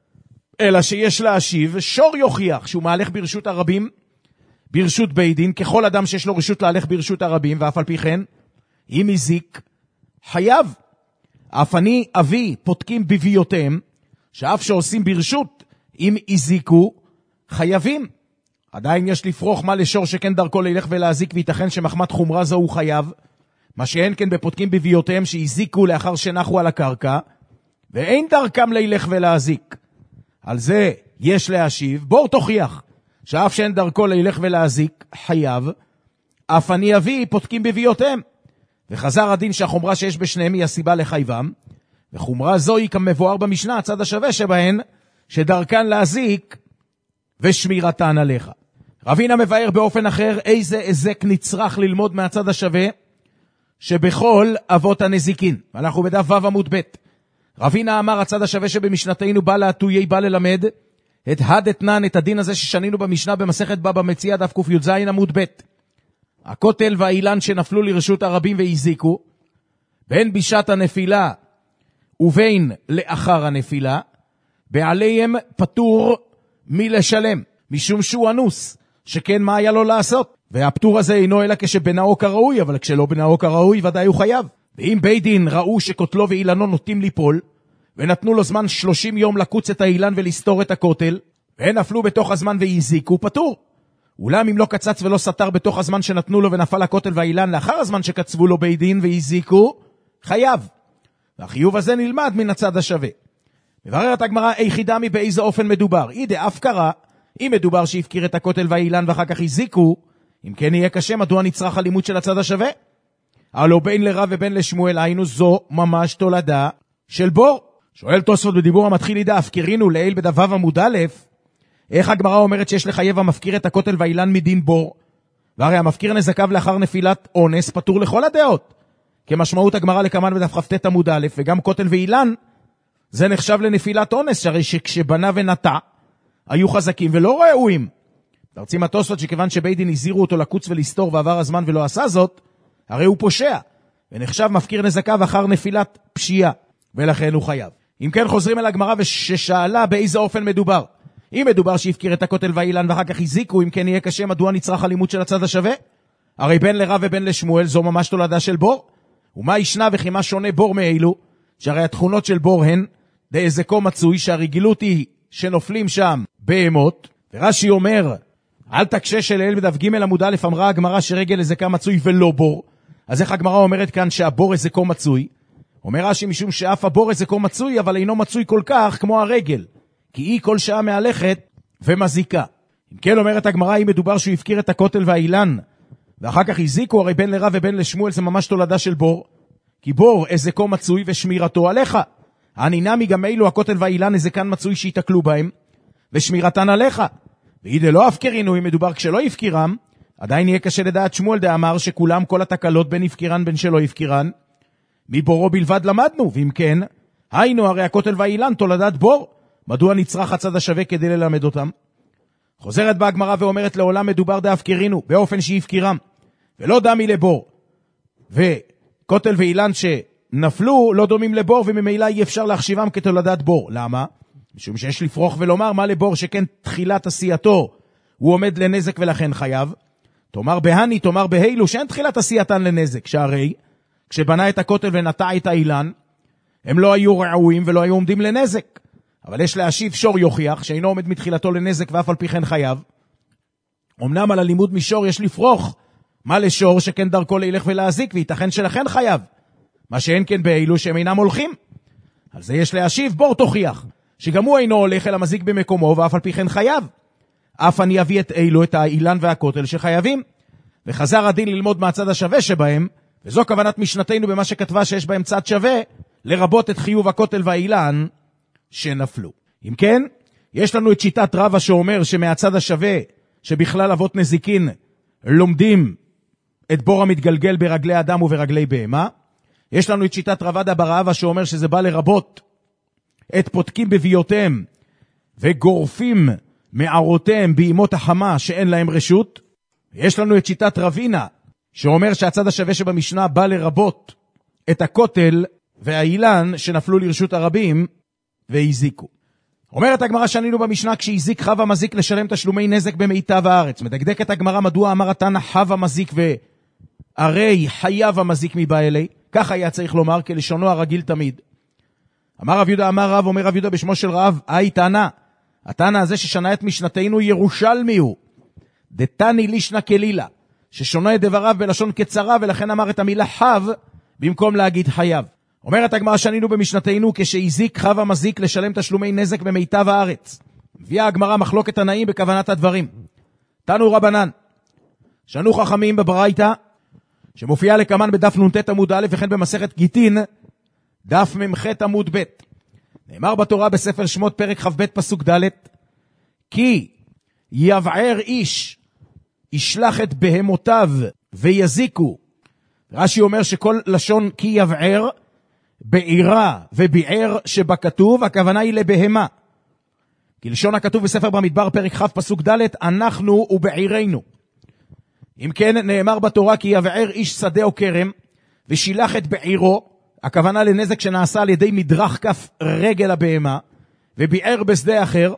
אלא שיש להשיב, שור יוכיח שהוא מהלך ברשות הרבים, ברשות בית דין, ככל אדם שיש לו רשות להלך ברשות הרבים, ואף על פי כן, אם הזיק, חייב. אף אני אבי פותקים בביותיהם, שאף שעושים ברשות, אם הזיקו, חייבים. עדיין יש לפרוח מה לשור שכן דרכו לילך ולהזיק, וייתכן שמחמת חומרה זו הוא חייב, מה שאין כן בפותקים בביותיהם שהזיקו לאחר שנחו על הקרקע, ואין דרכם לילך ולהזיק. על זה יש להשיב, בור תוכיח, שאף שאין דרכו לילך ולהזיק, חייב, אף אני אבי פותקים בביותיהם. וחזר הדין שהחומרה שיש בשניהם היא הסיבה לחייבם, וחומרה זו היא כמבואר במשנה, הצד השווה שבהן, שדרכן להזיק ושמירתן עליך. רבינה מבאר באופן אחר איזה הזק נצרך ללמוד מהצד השווה שבכל אבות הנזיקין. אנחנו בדף ו' עמוד ב'. רבינה אמר הצד השווה שבמשנתנו בא להטויי, בא ללמד את הדתנן, את הדין הזה ששנינו במשנה במסכת בבא מציעא דף ק"ז עמוד ב'. הכותל והאילן שנפלו לרשות הרבים והזיקו, בין בשעת הנפילה ובין לאחר הנפילה, בעליהם פטור מלשלם, משום שהוא אנוס, שכן מה היה לו לעשות? והפטור הזה אינו אלא כשבנאו כראוי, אבל כשלא בנאו כראוי ודאי הוא חייב. ואם בית דין ראו שכותלו ואילנו נוטים ליפול, ונתנו לו זמן 30 יום לקוץ את האילן ולסתור את הכותל, והם נפלו בתוך הזמן והזיקו, פטור. אולם אם לא קצץ ולא סתר בתוך הזמן שנתנו לו ונפל הכותל והאילן לאחר הזמן שקצבו לו בית דין והזיקו, חייב. והחיוב הזה נלמד מן הצד השווה. מבררת הגמרא היחידה באיזה אופן מדובר. אף קרה, אם מדובר שהפקיר את הכותל והאילן ואחר כך הזיקו, אם כן יהיה קשה, מדוע נצרך הלימוד של הצד השווה? הלא בין לרב ובין לשמואל היינו זו ממש תולדה של בור. שואל תוספות בדיבור המתחיל ידע, הפקירינו לעיל בדף ו' עמוד א', איך הגמרא אומרת שיש לחייב המפקיר את הכותל והאילן מדין בור? והרי המפקיר נזקיו לאחר נפילת אונס פטור לכל הדעות. כמשמעות הגמרא לקמן בדף כ"ט עמוד א', וגם כותל ואילן זה נחשב לנפילת אונס, שהרי שכשבנה ונטע היו חזקים ולא ראויים. תרצים התוספות שכיוון שבית דין הזהירו אותו לקוץ ולסתור ועבר הזמן ולא עשה זאת, הרי הוא פושע, ונחשב מפקיר נזקיו אחר נפילת פשיעה, ולכן הוא חייב. אם כן חוזרים אל הגמרא וששאלה באיזה אופן מדובר. אם מדובר שהפקיר את הכותל והאילן ואחר כך הזיקו, אם כן יהיה קשה, מדוע נצרך הלימוד של הצד השווה? הרי בין לרב ובין לשמואל זו ממש תולדה של בור. ומה ישנה וכי מה שונה בור מאלו? שהרי התכונות של בור הן דהזקו מצוי, שהרגילות היא שנופלים שם בהמות. ורש"י אומר, אל תקשה שלאל בדף ג' עמוד א', אמרה הגמרא שרגל הזקה מצוי ולא בור. אז איך הגמרא אומרת כאן שהבור הזקו מצוי? אומר רש"י משום שאף הבור הזקו מצוי, אבל אינו מצוי כל כך כמו הרגל, כי היא כל שעה מהלכת ומזיקה. אם כן אומרת הגמרא, אם מדובר שהוא הפקיר את הכותל והאילן ואחר כך הזיקו, הרי בין לרב ובין לשמואל זה ממש תולדה של בור, כי בור הזקו מצוי ושמירתו עליך. הנינמי גם אילו הכותל והאילן הזקן מצוי שיתקלו בהם ושמירתן עליך. ואידה לא הפקרינו, אם מדובר כשלא הפקירם, עדיין יהיה קשה לדעת שמואל דאמר שכולם כל התקלות בין הפקירן בין שלא הפקירן מבורו בלבד למדנו. ואם כן, היינו הרי הכותל והאילן תולדת בור, מדוע נצרך הצד השווה כדי ללמד אותם? חוזרת בה הגמרא ואומרת לעולם מדובר דהפקירינו באופן שהפקירם ולא דמי לבור, וכותל ואילן שנפלו לא דומים לבור, וממילא אי אפשר להחשיבם כתולדת בור. למה? משום שיש לפרוח ולומר מה לבור שכן תחילת עשייתו הוא עומד לנזק ולכן חייב. תאמר בהני, תאמר בהילו שאין תחילת עשייתן לנזק, שהרי כשבנה את הכותל ונטע את האילן הם לא היו ראויים ולא היו עומדים לנזק. אבל יש להשיב שור יוכיח שאינו עומד מתחילתו לנזק ואף על פי כן חייב. אמנם על הלימוד משור יש לפרוח מה לשור שכן דרכו להילך ולהזיק, וייתכן שלכן חייב, מה שאין כן באילו שהם אינם הולכים. על זה יש להשיב בור תוכיח שגם הוא אינו הולך אלא מזיק במקומו ואף על פי כן חייב. אף אני אביא את אילו, את האילן והכותל שחייבים. וחזר הדין ללמוד מהצד השווה שבהם, וזו כוונת משנתנו במה שכתבה שיש בהם צד שווה, לרבות את חיוב הכותל והאילן שנפלו. אם כן, יש לנו את שיטת רבא שאומר שמהצד השווה שבכלל אבות נזיקין לומדים את בור המתגלגל ברגלי אדם וברגלי בהמה. יש לנו את שיטת רב עדה בר אבא שאומר שזה בא לרבות את פותקים בביותיהם וגורפים מערותיהם בימות החמה שאין להם רשות. יש לנו את שיטת רבינה שאומר שהצד השווה שבמשנה בא לרבות את הכותל והאילן שנפלו לרשות הרבים והזיקו. אומרת הגמרא שנינו במשנה כשהזיק חב המזיק לשלם תשלומי נזק במיטב הארץ. מדקדקת הגמרא מדוע אמר התנא חב המזיק והרי חייב המזיק מבא אלי, כך היה צריך לומר כלשונו הרגיל תמיד. אמר רב יהודה אמר רב, אומר רב יהודה בשמו של רב, תנא, התנא הזה ששנה את משנתנו ירושלמי הוא דתני לישנה כלילה, ששונה את דבריו בלשון קצרה, ולכן אמר את המילה חב במקום להגיד חייב. אומרת הגמרא שנינו במשנתנו כשהזיק חב המזיק לשלם תשלומי נזק במיטב הארץ. הביאה הגמרא מחלוקת תנאים בכוונת הדברים. תנו רבנן, שנו חכמים בברייתא, שמופיעה לקמן בדף נ"ט עמוד א' וכן במסכת גיטין, דף מ"ח עמוד ב'. נאמר בתורה בספר שמות פרק כ"ב פסוק ד', כי יבער איש, ישלח את בהמותיו ויזיקו. רש"י אומר שכל לשון כי יבער, בעירה וביער שבכתוב, הכוונה היא לבהמה. כי לשון הכתוב בספר במדבר פרק כ' פסוק ד', אנחנו ובעירנו. אם כן נאמר בתורה כי יבער איש שדה או כרם, ושילח את בעירו, הכוונה לנזק שנעשה על ידי מדרך כף רגל הבהמה, וביער בשדה אחר,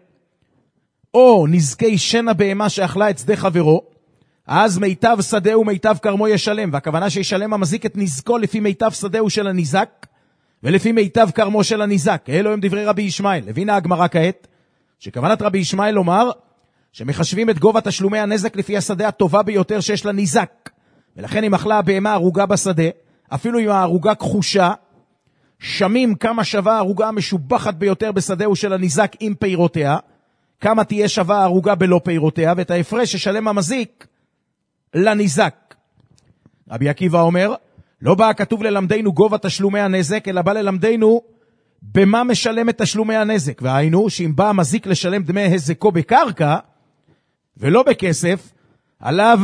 או נזקי שן הבהמה שאכלה את שדה חברו, אז מיטב שדה ומיטב כרמו ישלם, והכוונה שישלם המזיק את נזקו לפי מיטב שדהו של הניזק, ולפי מיטב כרמו של הניזק. אלו הם דברי רבי ישמעאל. הבינה הגמרא כעת, שכוונת רבי ישמעאל לומר, שמחשבים את גובה תשלומי הנזק לפי השדה הטובה ביותר שיש לניזק, ולכן אם אכלה הבהמה הרוגה בשדה, אפילו אם ההרוגה כחושה, שמים כמה שווה ההרוגה המשובחת ביותר בשדהו של הניזק עם פירותיה, כמה תהיה שווה ההרוגה בלא פירותיה, ואת ההפרש ששלם המזיק לניזק. רבי עקיבא אומר, לא בא כתוב ללמדנו גובה תשלומי הנזק, אלא בא ללמדנו במה משלם את תשלומי הנזק. והיינו, שאם בא המזיק לשלם דמי הזקו בקרקע, ולא בכסף, עליו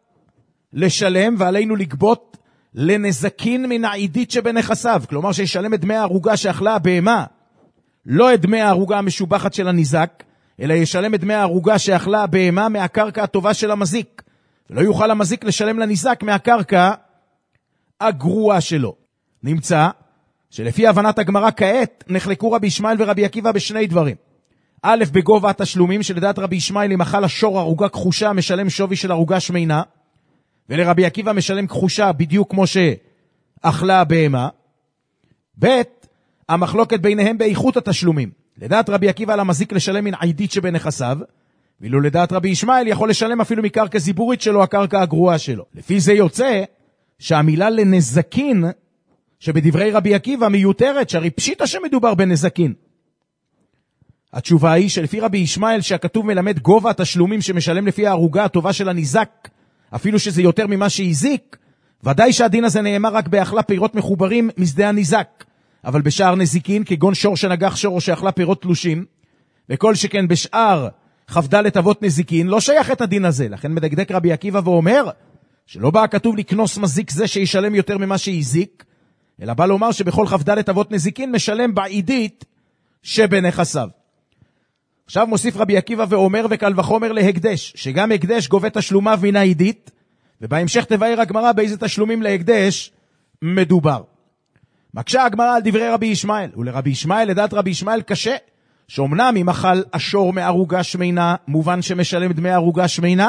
לשלם ועלינו לגבות לנזקין מן העידית שבנכסיו. כלומר שישלם את דמי ההרוגה שאכלה הבהמה, לא את דמי ההרוגה המשובחת של הניזק, אלא ישלם את דמי ההרוגה שאכלה הבהמה מהקרקע הטובה של המזיק. ולא יוכל המזיק לשלם לניזק מהקרקע הגרועה שלו. נמצא שלפי הבנת הגמרא כעת נחלקו רבי ישמעאל ורבי עקיבא בשני דברים. א', בגובה התשלומים, שלדעת רבי ישמעאל אם אכל השור הרוגה כחושה משלם שווי של הרוגה שמינה, ולרבי עקיבא משלם כחושה בדיוק כמו שאכלה הבהמה. ב', המחלוקת ביניהם באיכות התשלומים. לדעת רבי עקיבא על המזיק לשלם מן עידית שבנכסיו, ואילו לדעת רבי ישמעאל יכול לשלם אפילו מקרקע זיבורית שלו, הקרקע הגרועה שלו. לפי זה יוצא שהמילה לנזקין שבדברי רבי עקיבא מיותרת, שהרי פשיטה שמדובר בנזקין. התשובה היא שלפי רבי ישמעאל שהכתוב מלמד גובה התשלומים שמשלם לפי ההרוגה הטובה של הניזק, אפילו שזה יותר ממה שהזיק, ודאי שהדין הזה נאמר רק באכלה פירות מחוברים משדה הניזק, אבל בשאר נזיקין כגון שור שנגח שור או שאכלה פירות תלושים, וכל שכן בשאר כ"ד אבות נזיקין לא שייך את הדין הזה. לכן מדקדק רבי עקיבא ואומר שלא בא הכתוב לקנוס מזיק זה שישלם יותר ממה שהזיק, אלא בא לומר שבכל כ"ד אבות נזיקין משלם בעידית שבנכסיו. עכשיו מוסיף רבי עקיבא ואומר וקל וחומר להקדש, שגם הקדש גובה תשלומיו מן העידית, ובהמשך תבאר הגמרא באיזה תשלומים להקדש מדובר. מקשה הגמרא על דברי רבי ישמעאל, ולרבי ישמעאל, לדעת רבי ישמעאל קשה, שאומנם אם אכל השור מערוגה שמינה, מובן שמשלם דמי ערוגה שמינה,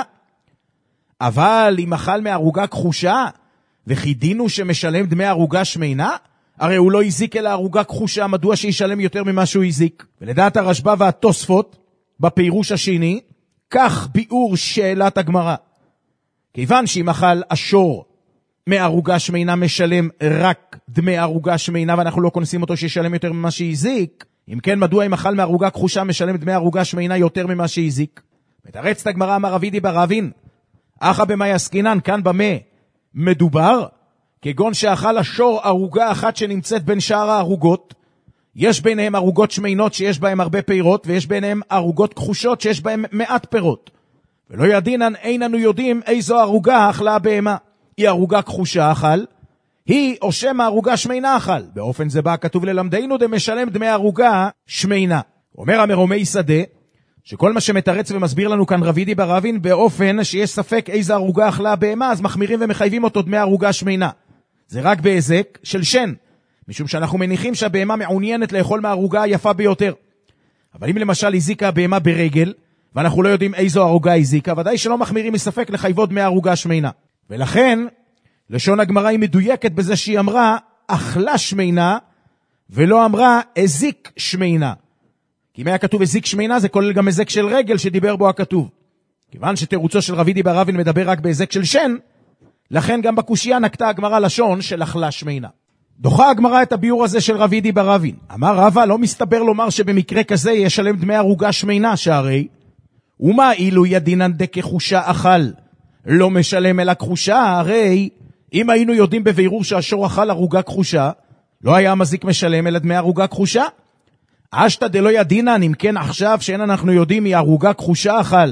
אבל אם אכל מערוגה כחושה, וחידינו שמשלם דמי ערוגה שמינה, הרי הוא לא הזיק אלא ערוגה כחושה, מדוע שישלם יותר ממה שהוא הזיק? ולדעת הרשב"א והתוספות, בפירוש השני, כך ביאור שאלת הגמרא. כיוון שאם אכל השור מערוגה שמינה משלם רק דמי ערוגה שמינה, ואנחנו לא כונסים אותו שישלם יותר ממה שהזיק, אם כן מדוע אם אכל מערוגה כחושה משלם דמי ערוגה שמינה יותר ממה שהזיק? מתרצת הגמרא אמר רבי די בר אבין, אחא במאי עסקינן, כאן במה מדובר? כגון שאכל השור ערוגה אחת שנמצאת בין שאר הערוגות, יש ביניהם ערוגות שמינות שיש בהם הרבה פירות, ויש ביניהם ערוגות כחושות שיש בהם מעט פירות. ולא ידינן, איננו יודעים איזו ערוגה אכלה הבהמה. היא ערוגה כחושה אכל, היא או שמא ערוגה שמינה אכל. באופן זה בא כתוב ללמדנו דמשלם דמי ערוגה שמינה. אומר המרומי שדה, שכל מה שמתרץ ומסביר לנו כאן רבי די בר אבין, באופן שיש ספק איזו ערוגה אכלה הבהמה, אז מחמירים ומחייבים אותו דמי ערוגה שמינה. זה רק בהזק של שן, משום שאנחנו מניחים שהבהמה מעוניינת לאכול מהערוגה היפה ביותר. אבל אם למשל הזיקה הבהמה ברגל, ואנחנו לא יודעים איזו ערוגה הזיקה, ודאי שלא מחמירים מספק לחייבו דמי ערוגה שמינה. ולכן, לשון הגמרא היא מדויקת בזה שהיא אמרה אכלה שמינה, ולא אמרה הזיק שמינה. כי אם היה כתוב הזיק שמינה, זה כולל גם הזק של רגל שדיבר בו הכתוב. כיוון שתירוצו של רבי די בר אבין מדבר רק בהזק של שן, לכן גם בקושיה נקטה הגמרא לשון של אכלה שמינה. דוחה הגמרא את הביור הזה של רבי די בר אבין. אמר רבא, לא מסתבר לומר שבמקרה כזה ישלם דמי ערוגה שמינה, שהרי ומה אילו ידינן דכחושה אכל לא משלם אלא כחושה? הרי אם היינו יודעים בבירור שהשור אכל ערוגה כחושה, לא היה המזיק משלם אלא דמי ערוגה כחושה. אשתא דלא ידינן, אם כן עכשיו שאין אנחנו יודעים היא ערוגה כחושה אכל,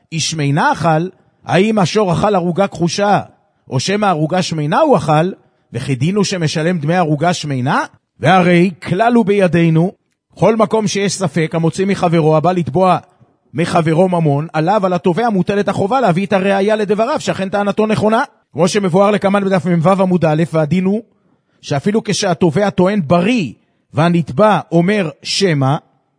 ישמנה אכל, האם השור אכל ערוגה כחושה, או שמא ערוגה שמנה הוא אכל, וכדינו שמשלם דמי ערוגה שמנה? והרי כלל הוא בידינו, כל מקום שיש ספק, המוציא מחברו, הבא לתבוע מחברו ממון, עליו על התובע מוטלת החובה להביא את הראייה לדבריו, שאכן טענתו נכונה. כמו שמבואר לכמן בדף מ"ו עמוד א', והדין הוא שאפילו כשהתובע טוען בריא, והנתבע אומר שמא,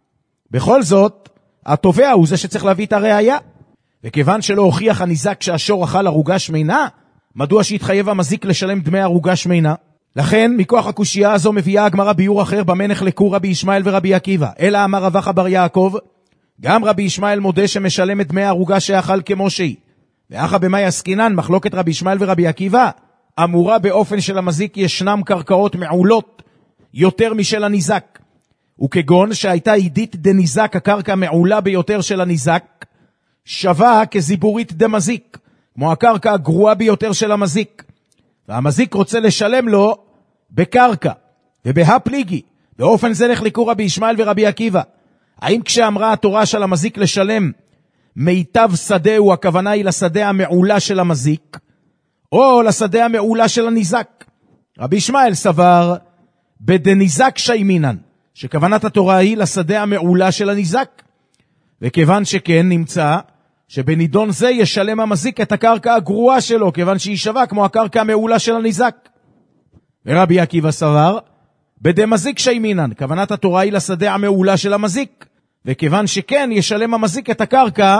בכל זאת, התובע הוא זה שצריך להביא את הראייה. וכיוון שלא הוכיח הניזק שהשור אכל ערוגה שמנה, מדוע שהתחייב המזיק לשלם דמי ערוגה שמנה? לכן, מכוח הקושייה הזו מביאה הגמרא ביור אחר במנך לקור רבי ישמעאל ורבי עקיבא. אלא אמר רב אחא בר יעקב, גם רבי ישמעאל מודה שמשלם את דמי ערוגה שאכל כמו שהיא. ואחא במאי עסקינן, מחלוקת רבי ישמעאל ורבי עקיבא, אמורה באופן של המזיק ישנם קרקעות מעולות יותר משל הניזק. וכגון שהייתה עידית דניזק, הקרקע מעולה ביותר של הניזק, שווה כזיבורית דמזיק, כמו הקרקע הגרועה ביותר של המזיק. והמזיק רוצה לשלם לו בקרקע, ובהפליגי. באופן זה לך לקור רבי ישמעאל ורבי עקיבא. האם כשאמרה התורה של המזיק לשלם מיטב שדהו, הכוונה היא לשדה המעולה של המזיק, או לשדה המעולה של הניזק? רבי ישמעאל סבר בדניזק שיימינן, שכוונת התורה היא לשדה המעולה של הניזק. וכיוון שכן נמצא שבנידון זה ישלם המזיק את הקרקע הגרועה שלו, כיוון שהיא שווה כמו הקרקע המעולה של הניזק. ורבי עקיבא סבר בדמזיק שיימינן, כוונת התורה היא לשדה המעולה של המזיק, וכיוון שכן ישלם המזיק את הקרקע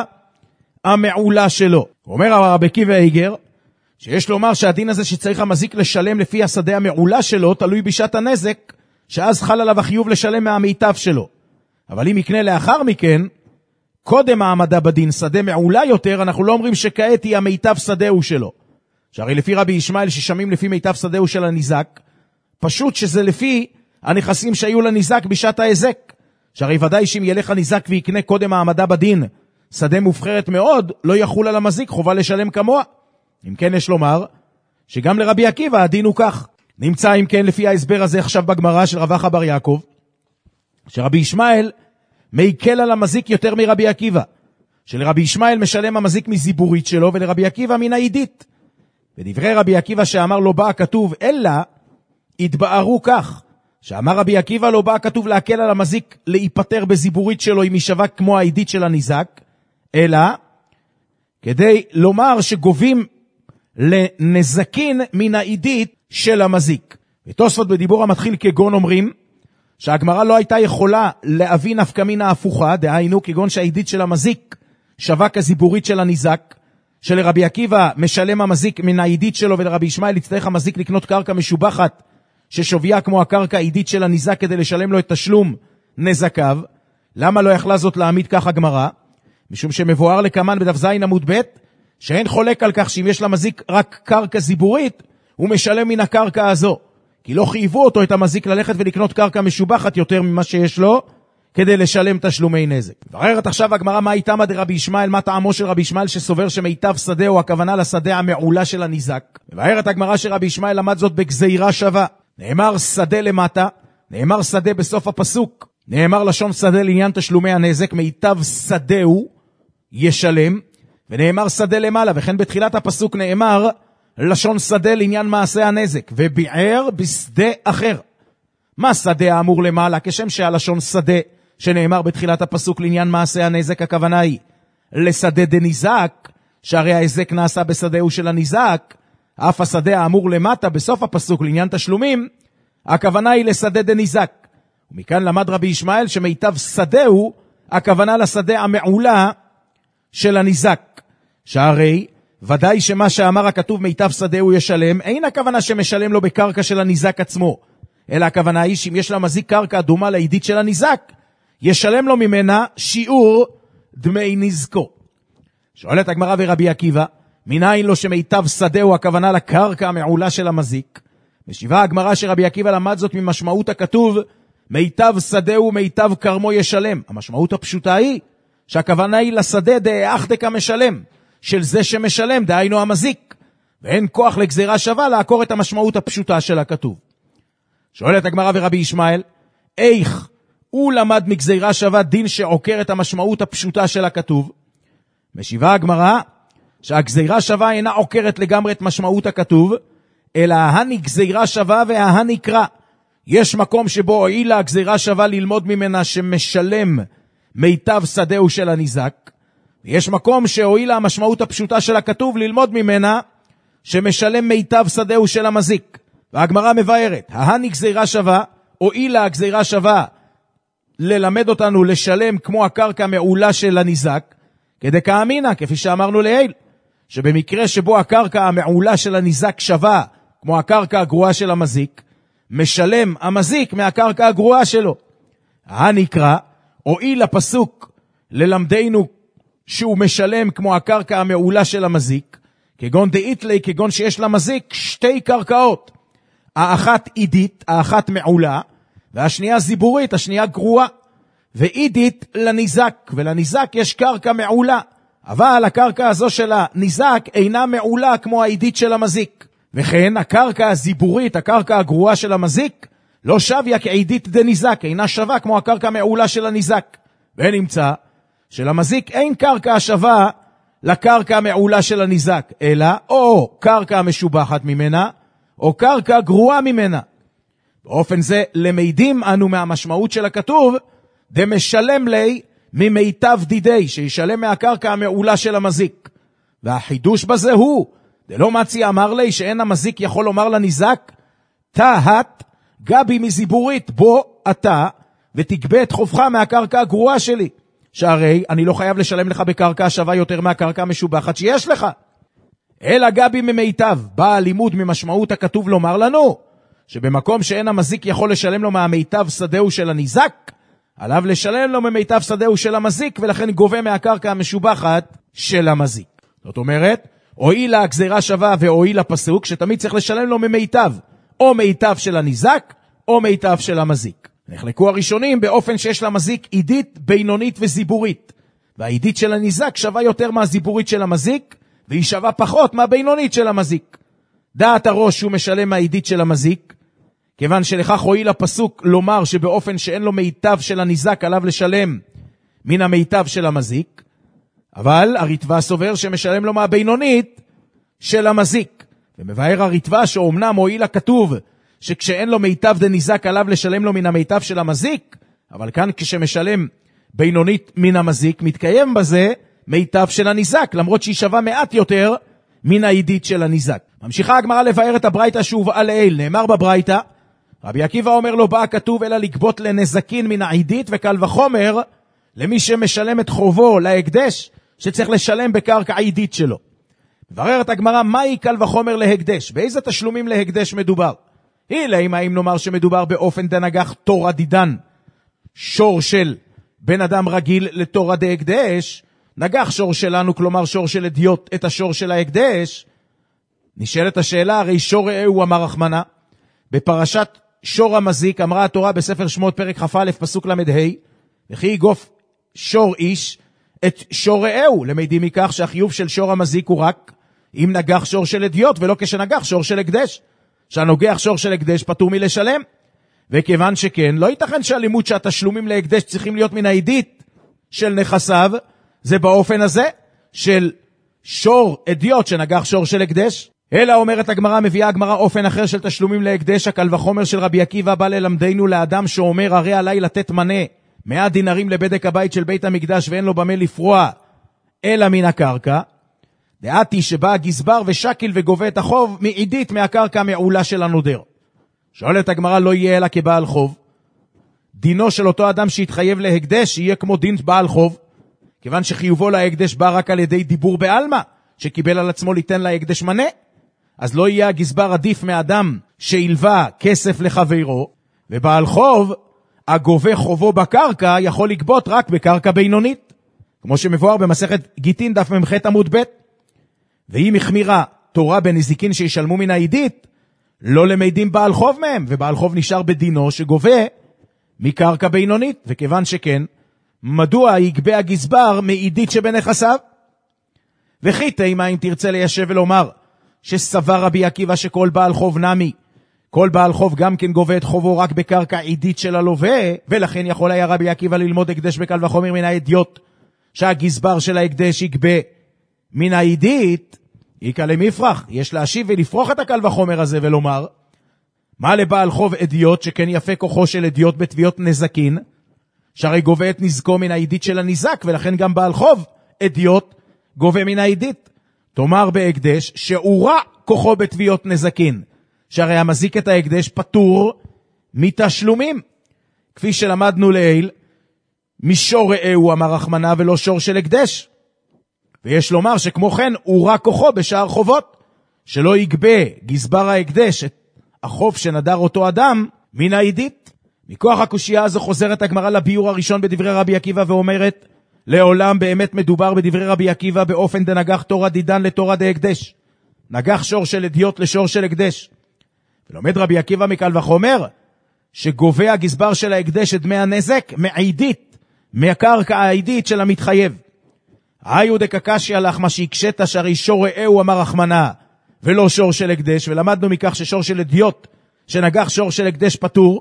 המעולה שלו. אומר רבי עקיבא איגר שיש לומר שהדין הזה שצריך המזיק לשלם לפי השדה המעולה שלו תלוי בשעת הנזק, שאז חל עליו החיוב לשלם מהמיטב שלו. אבל אם יקנה לאחר מכן, קודם העמדה בדין שדה מעולה יותר, אנחנו לא אומרים שכעת היא המיטב שדהו שלו. שהרי לפי רבי ישמעאל ששמים לפי מיטב שדהו של הניזק, פשוט שזה לפי הנכסים שהיו לניזק בשעת ההזק. שהרי ודאי שאם ילך הניזק ויקנה קודם העמדה בדין שדה מובחרת מאוד, לא יחול על המזיק חובה לשלם כמוה. אם כן יש לומר שגם לרבי עקיבא הדין הוא כך. נמצא אם כן לפי ההסבר הזה עכשיו בגמרא של רב אחא בר יעקב, שרבי ישמעאל מקל על המזיק יותר מרבי עקיבא, שלרבי ישמעאל משלם המזיק מזיבורית שלו, ולרבי עקיבא מן העידית. ודברי רבי עקיבא שאמר לא בא כתוב אלא, התבארו כך, שאמר רבי עקיבא לא בא כתוב להקל על המזיק להיפטר בזיבורית שלו אם היא שווה כמו העידית של הניזק, אלא כדי לומר שגובים לנזקין מן העידית של המזיק. ותוספות בדיבור המתחיל כגון אומרים שהגמרא לא הייתה יכולה להביא נפקא מינה הפוכה, דהיינו כגון שהעידית של המזיק שווה כזיבורית של הניזק, שלרבי עקיבא משלם המזיק מן העידית שלו, ולרבי ישמעאל יצטרך המזיק לקנות קרקע משובחת ששוויה כמו הקרקע העידית של הניזק כדי לשלם לו את תשלום נזקיו. למה לא יכלה זאת להעמיד כך הגמרא? משום שמבואר לכמן בדף זין עמוד ב' שאין חולק על כך שאם יש למזיק רק קרקע זיבורית, הוא משלם מן הקרקע הזו. כי לא חייבו אותו את המזיק ללכת ולקנות קרקע משובחת יותר ממה שיש לו, כדי לשלם תשלומי נזק. בררת עכשיו הגמרא מה איתמא דרבי ישמעאל, מה טעמו של רבי ישמעאל שסובר שמיטב שדהו הכוונה לשדה המעולה של הניזק. בררת הגמרא שרבי ישמעאל למד זאת בגזירה שווה. נאמר שדה למטה, נאמר שדה בסוף הפסוק, נאמר לשון שדה לעניין תשלומי הנזק, מיטב שדהו ישלם, ונאמר שדה למעלה, וכן בתחילת הפסוק נאמר לשון שדה לעניין מעשה הנזק, וביער בשדה אחר. מה שדה האמור למעלה? כשם שהלשון שדה שנאמר בתחילת הפסוק לעניין מעשה הנזק, הכוונה היא לשדה דניזק, שהרי ההזק נעשה בשדהו של הניזק, אף השדה האמור למטה בסוף הפסוק לעניין תשלומים, הכוונה היא לשדה דניזק. ומכאן למד רבי ישמעאל שמיטב שדהו, הכוונה לשדה המעולה של הניזק. שהרי ודאי שמה שאמר הכתוב מיטב שדהו ישלם, אין הכוונה שמשלם לו בקרקע של הניזק עצמו, אלא הכוונה היא שאם יש למזיק קרקע דומה לעידית של הניזק, ישלם לו ממנה שיעור דמי נזקו. שואלת הגמרא ורבי עקיבא, מנין לו שמיטב שדהו הכוונה לקרקע המעולה של המזיק? משיבה הגמרא שרבי עקיבא למד זאת ממשמעות הכתוב מיטב שדהו מיטב כרמו ישלם. המשמעות הפשוטה היא שהכוונה היא לשדה דאחדקה משלם, של זה שמשלם, דהיינו המזיק, ואין כוח לגזירה שווה לעקור את המשמעות הפשוטה של הכתוב. שואלת הגמרא ורבי ישמעאל, איך הוא למד מגזירה שווה דין שעוקר את המשמעות הפשוטה של הכתוב? משיבה הגמרא שהגזירה שווה אינה עוקרת לגמרי את משמעות הכתוב, אלא ההני גזירה שווה וההני קרא. יש מקום שבו הועילה הגזירה שווה ללמוד ממנה שמשלם מיטב שדהו של הניזק, ויש מקום שהועילה המשמעות הפשוטה של הכתוב ללמוד ממנה שמשלם מיטב שדהו של המזיק. והגמרא מבארת, ההני גזירה שווה, הועילה הגזירה שווה ללמד אותנו לשלם כמו הקרקע מעולה של הניזק, כדי כאמינה, כפי שאמרנו לעיל, שבמקרה שבו הקרקע המעולה של הניזק שווה כמו הקרקע הגרועה של המזיק, משלם המזיק מהקרקע הגרועה שלו. הנקרא, הועיל הפסוק ללמדנו שהוא משלם כמו הקרקע המעולה של המזיק, כגון דאיתלי, כגון שיש למזיק שתי קרקעות, האחת עידית, האחת מעולה, והשנייה זיבורית, השנייה גרועה, ועידית לניזק, ולניזק יש קרקע מעולה, אבל הקרקע הזו של הניזק אינה מעולה כמו העידית של המזיק. וכן הקרקע הזיבורית, הקרקע הגרועה של המזיק, לא שוויה כעידית דניזק, אינה שווה כמו הקרקע מעולה של הניזק. ונמצא שלמזיק אין קרקע שווה לקרקע מעולה של הניזק, אלא או קרקע משובחת ממנה, או קרקע גרועה ממנה. באופן זה למדים אנו מהמשמעות של הכתוב, דמשלם לי ממיטב דידי, שישלם מהקרקע המעולה של המזיק. והחידוש בזה הוא, דלא מצי אמר לי שאין המזיק יכול לומר לניזק, תהת גבי מזיבורית, בוא אתה ותגבה את חובך מהקרקע הגרועה שלי, שהרי אני לא חייב לשלם לך בקרקע שווה יותר מהקרקע המשובחת שיש לך. אלא גבי ממיטב, בא הלימוד ממשמעות הכתוב לומר לנו, שבמקום שאין המזיק יכול לשלם לו מהמיטב שדהו של הניזק, עליו לשלם לו ממיטב שדהו של המזיק, ולכן גובה מהקרקע המשובחת של המזיק. זאת אומרת, הועילה הגזירה שווה והועילה פסוק, שתמיד צריך לשלם לו ממיטב, או מיטב של הניזק, או מיטב של המזיק. נחלקו הראשונים באופן שיש למזיק עידית, בינונית וזיבורית, והעידית של הניזק שווה יותר מהזיבורית של המזיק, והיא שווה פחות מהבינונית של המזיק. דעת הראש שהוא משלם מהעידית של המזיק, כיוון שלכך הועיל הפסוק לומר שבאופן שאין לו מיטב של הניזק עליו לשלם מן המיטב של המזיק, אבל הרטב"א סובר שמשלם לו מהבינונית של המזיק. ומבאר הרטב"א שאומנם הועיל הכתוב שכשאין לו מיטב דניזק עליו לשלם לו מן המיטב של המזיק, אבל כאן כשמשלם בינונית מן המזיק מתקיים בזה מיטב של הניזק, למרות שהיא שווה מעט יותר מן העידית של הניזק. ממשיכה הגמרא לבאר את הברייתא שהובאה לעיל. נאמר בברייתא, רבי עקיבא אומר לו, בא הכתוב אלא לגבות לנזקין מן העידית, וקל וחומר למי שמשלם את חובו להקדש שצריך לשלם בקרקע העידית שלו. מבררת הגמרא, מהי קל וחומר להקדש? באיזה תשלומים להקדש מדובר? האם נאמר שמדובר באופן דנגח תורה דידן, שור של בן אדם רגיל לתורה דהקדש, נגח שור שלנו, כלומר שור של אדיוט, את השור של ההקדש. נשאלת השאלה, הרי שור רעהו אמר רחמנה, בפרשת שור המזיק אמרה התורה בספר שמות פרק כ"א פסוק ל"ה, וכי יגוף שור איש את שור רעהו, למדים מכך שהחיוב של שור המזיק הוא רק אם נגח שור של אדיוט, ולא כשנגח שור של הקדש. שהנוגח שור של הקדש פטור מלשלם, וכיוון שכן, לא ייתכן שהלימוד שהתשלומים להקדש צריכים להיות מן העידית של נכסיו, זה באופן הזה של שור אדיוט שנגח שור של הקדש. אלא אומרת הגמרא, מביאה הגמרא אופן אחר של תשלומים להקדש, הקל וחומר של רבי עקיבא בא ללמדנו לאדם שאומר, הרי עליי לתת מנה 100 דינרים לבדק הבית של בית המקדש ואין לו במה לפרוע אלא מן הקרקע. דעתי שבא הגזבר ושקיל וגובה את החוב מעידית מהקרקע מעולה של הנודר. שואלת הגמרא, לא יהיה אלא כבעל חוב. דינו של אותו אדם שהתחייב להקדש יהיה כמו דין בעל חוב, כיוון שחיובו להקדש בא רק על ידי דיבור בעלמא, שקיבל על עצמו ליתן להקדש מנה. אז לא יהיה הגזבר עדיף מאדם שהלווה כסף לחברו, ובעל חוב, הגובה חובו בקרקע, יכול לגבות רק בקרקע בינונית, כמו שמבואר במסכת גיטין דף מ"ח עמוד ב'. והיא מחמירה תורה בנזיקין שישלמו מן העידית, לא למדים בעל חוב מהם, ובעל חוב נשאר בדינו שגובה מקרקע בינונית. וכיוון שכן, מדוע יגבה הגזבר מעידית שבנכסיו? וכי תימה אם תרצה ליישב ולומר שסבר רבי עקיבא שכל בעל חוב נמי, כל בעל חוב גם כן גובה את חובו רק בקרקע עידית של הלווה, ולכן יכול היה רבי עקיבא ללמוד הקדש בקל וחומר מן האדיוט שהגזבר של ההקדש יגבה מן העידית, יקה למפרח. יש להשיב ולפרוח את הקל וחומר הזה ולומר, מה לבעל חוב אדיוט, שכן יפה כוחו של אדיוט בתביעות נזקין, שהרי גובה את נזקו מן העידית של הנזק, ולכן גם בעל חוב אדיוט גובה מן העידית. תאמר בהקדש שאורע כוחו בתביעות נזקין, שהרי המזיק את ההקדש פטור מתשלומים. כפי שלמדנו לעיל, מישור רעהו אמר רחמנה ולא שור של הקדש. ויש לומר שכמו כן אורע כוחו בשאר חובות, שלא יגבה גזבר ההקדש את החוב שנדר אותו אדם מן העידית. מכוח הקושייה הזו חוזרת הגמרא לביור הראשון בדברי רבי עקיבא ואומרת, לעולם באמת מדובר בדברי רבי עקיבא באופן דנגח תורה דידן לתורה דהקדש. נגח שור של אדיוט לשור של הקדש. ולומד רבי עקיבא מקל וחומר, שגובה הגזבר של ההקדש את דמי הנזק מעידית, מהקרקע העידית של המתחייב. היו דקקשי הלך מה שיקשת, שהרי שור רעהו אמר רחמנה ולא שור של הקדש, ולמדנו מכך ששור של אדיוט שנגח שור של הקדש פטור.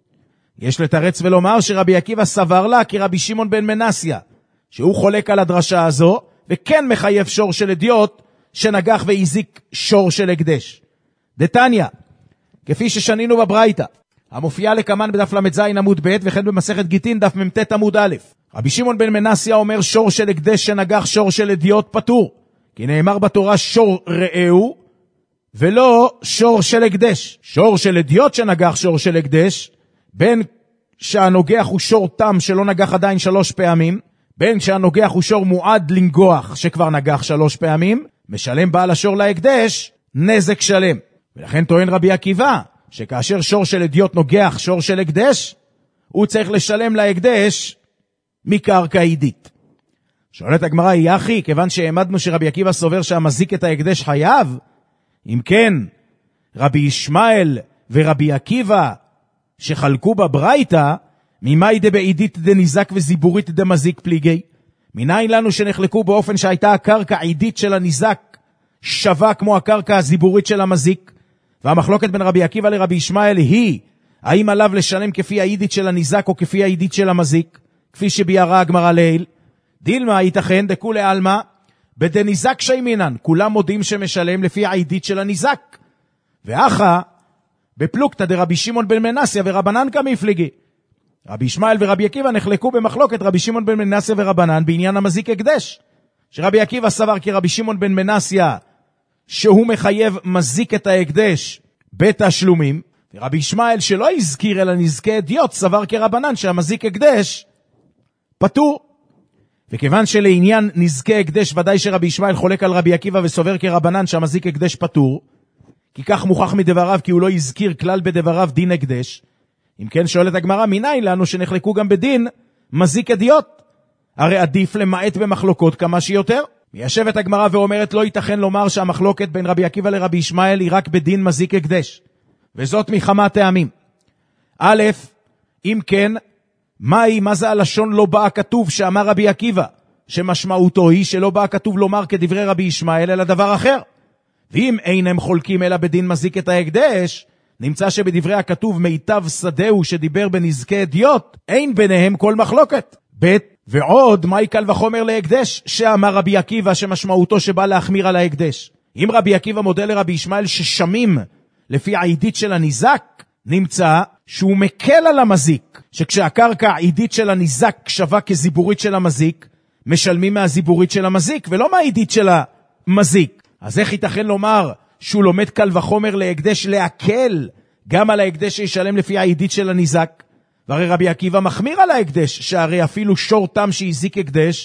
יש לתרץ ולומר שרבי עקיבא סבר לה כי רבי שמעון בן מנסיה, שהוא חולק על הדרשה הזו, וכן מחייב שור של אדיוט שנגח והזיק שור של הקדש. דתניא, כפי ששנינו בברייתא, המופיעה לקמן בדף למד זין עמוד ב' וכן במסכת גיטין דף ממתת עמוד א'. רבי שמעון בן מנסיה אומר שור של הקדש שנגח שור של אדיוט פטור, כי נאמר בתורה שור רעהו ולא שור של הקדש. שור של אדיוט שנגח שור של הקדש, בין שהנוגח הוא שור תם שלא נגח עדיין 3 פעמים, בין שהנוגח הוא שור מועד לנגוח שכבר נגח 3 פעמים, משלם בעל השור להקדש נזק שלם. ולכן טוען רבי עקיבא שכאשר שור של אדיוט נוגח שור של הקדש, הוא צריך לשלם להקדש מקרקע עידית. שואלת הגמרא, יחי, כיוון שהעמדנו שרבי עקיבא סובר שהמזיק את ההקדש חייב, אם כן רבי ישמעאל ורבי עקיבא שחלקו בברייתא, ממאי דבעידית דניזק וזיבורית דמזיק פליגי? מניין לנו שנחלקו באופן שהייתה הקרקע עידית של הניזק שווה כמו הקרקע הזיבורית של המזיק, והמחלוקת בין רבי עקיבא לרבי ישמעאל היא האם עליו לשלם כפי העידית של הניזק או כפי העידית של המזיק, כפי שביארה הגמרא לעיל. דילמה ייתכן דכולי עלמא בדניזק שיימינן, כולם מודים שמשלם לפי העידית של הניזק, ואחה בפלוגתא דרבי שמעון בן מנסיה ורבנן כמפליגי. רבי ישמעאל ורבי עקיבא נחלקו במחלוקת רבי שמעון בן מנסיה ורבנן בעניין המזיק הקדש, שרבי עקיבא סבר כי רבי שמעון בן מנסיה שהוא מחייב מזיק את ההקדש בתשלומים, ורבי ישמעאל שלא הזכיר אלא נזקי אדיוט סבר כרבנן שהמזיק הקדש פטור. וכיוון שלעניין נזקי הקדש ודאי שרבי ישמעאל חולק על רבי עקיבא וסובר כרבנן שהמזיק הקדש פטור, כי כך מוכח מדבריו כי הוא לא הזכיר כלל בדבריו דין הקדש. אם כן שואלת הגמרא, מניין לנו שנחלקו גם בדין מזיק אדיוט? הרי עדיף למעט במחלוקות כמה שיותר. מיישבת הגמרא ואומרת לא ייתכן לומר שהמחלוקת בין רבי עקיבא לרבי ישמעאל היא רק בדין מזיק הקדש, וזאת מכמה טעמים. א', אם כן, מה זה הלשון לא בא כתוב שאמר רבי עקיבא, שמשמעותו היא שלא בא כתוב לומר כדברי רבי ישמעאל אלא דבר אחר. ואם אינם חולקים אלא בדין מזיק את ההקדש, נמצא שבדברי הכתוב מיטב שדהו שדיבר בנזקי אדיוט, אין ביניהם כל מחלוקת. ב' ועוד, מה יקל וחומר להקדש שאמר רבי עקיבא שמשמעותו שבא להחמיר על ההקדש? אם רבי עקיבא מודה לרבי ישמעאל ששמים לפי העידית של הניזק, נמצא שהוא מקל על המזיק, שכשהקרקע העידית של הניזק שווה כזיבורית של המזיק, משלמים מהזיבורית של המזיק ולא מהעידית של המזיק. אז איך ייתכן לומר שהוא לומד קל וחומר להקדש להקל גם על ההקדש שישלם לפי העידית של הניזק? והרי רבי עקיבא מחמיר על ההקדש, שהרי אפילו שור תם שהזיק הקדש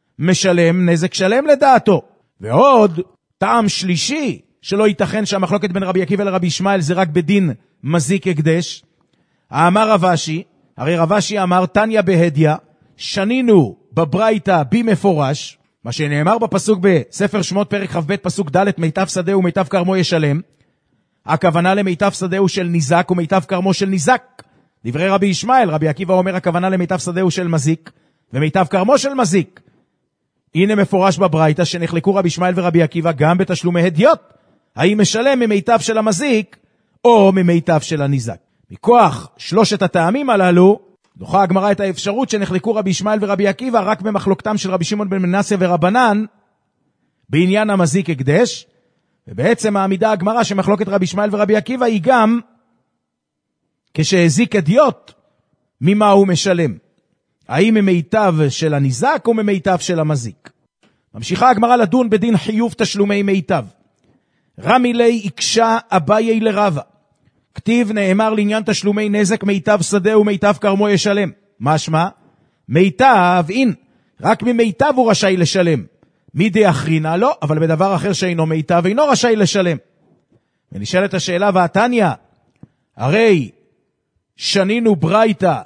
משלם נזק שלם לדעתו. ועוד טעם שלישי שלא ייתכן שהמחלוקת בין רבי עקיבא לרבי ישמעאל זה רק בדין מזיק הקדש. אמר רבשי, הרי רבשי אמר תניא בהדיא, שנינו בברייתא במפורש, מה שנאמר בפסוק בספר שמות פרק כ"ב פסוק ד' מיטב שדהו ומיטב כרמו ישלם, הכוונה למיטב שדהו של ניזק ומיטב כרמו של ניזק. דברי רבי ישמעאל, רבי עקיבא אומר הכוונה למיטב שדהו של מזיק ומיטב כרמו של מזיק. הנה מפורש בברייתא שנחלקו רבי ישמעאל ורבי עקיבא גם בתשלומי הדיוט, האם משלם ממיטב של המזיק או ממיטב של הניזק. מכוח שלושת הטעמים הללו דוחה הגמרא את האפשרות שנחלקו רבי ישמעאל ורבי עקיבא רק במחלוקתם של רבי שמעון בן מנסיה ורבנן בעניין המזיק הקדש, ובעצם העמידה הגמרא שמחלוקת רבי ישמעאל ורבי עקיבא היא גם כשהזיק אדיוט ממה הוא משלם, האם ממיטב של הניזק או ממיטב של המזיק. ממשיכה הגמרא לדון בדין חיוב תשלומי מיטב. רמי לי הקשה אביי לרבה, כתיב נאמר לעניין תשלומי נזק מיטב שדה ומיטב כרמו ישלם. משמע מיטב אין, רק ממיטב הוא רשאי לשלם, מידי אחרינה לא, אבל בדבר אחר שאינו מיטב אינו רשאי לשלם. ונשאלת השאלה, והתניא, הרי שנינו ברייתא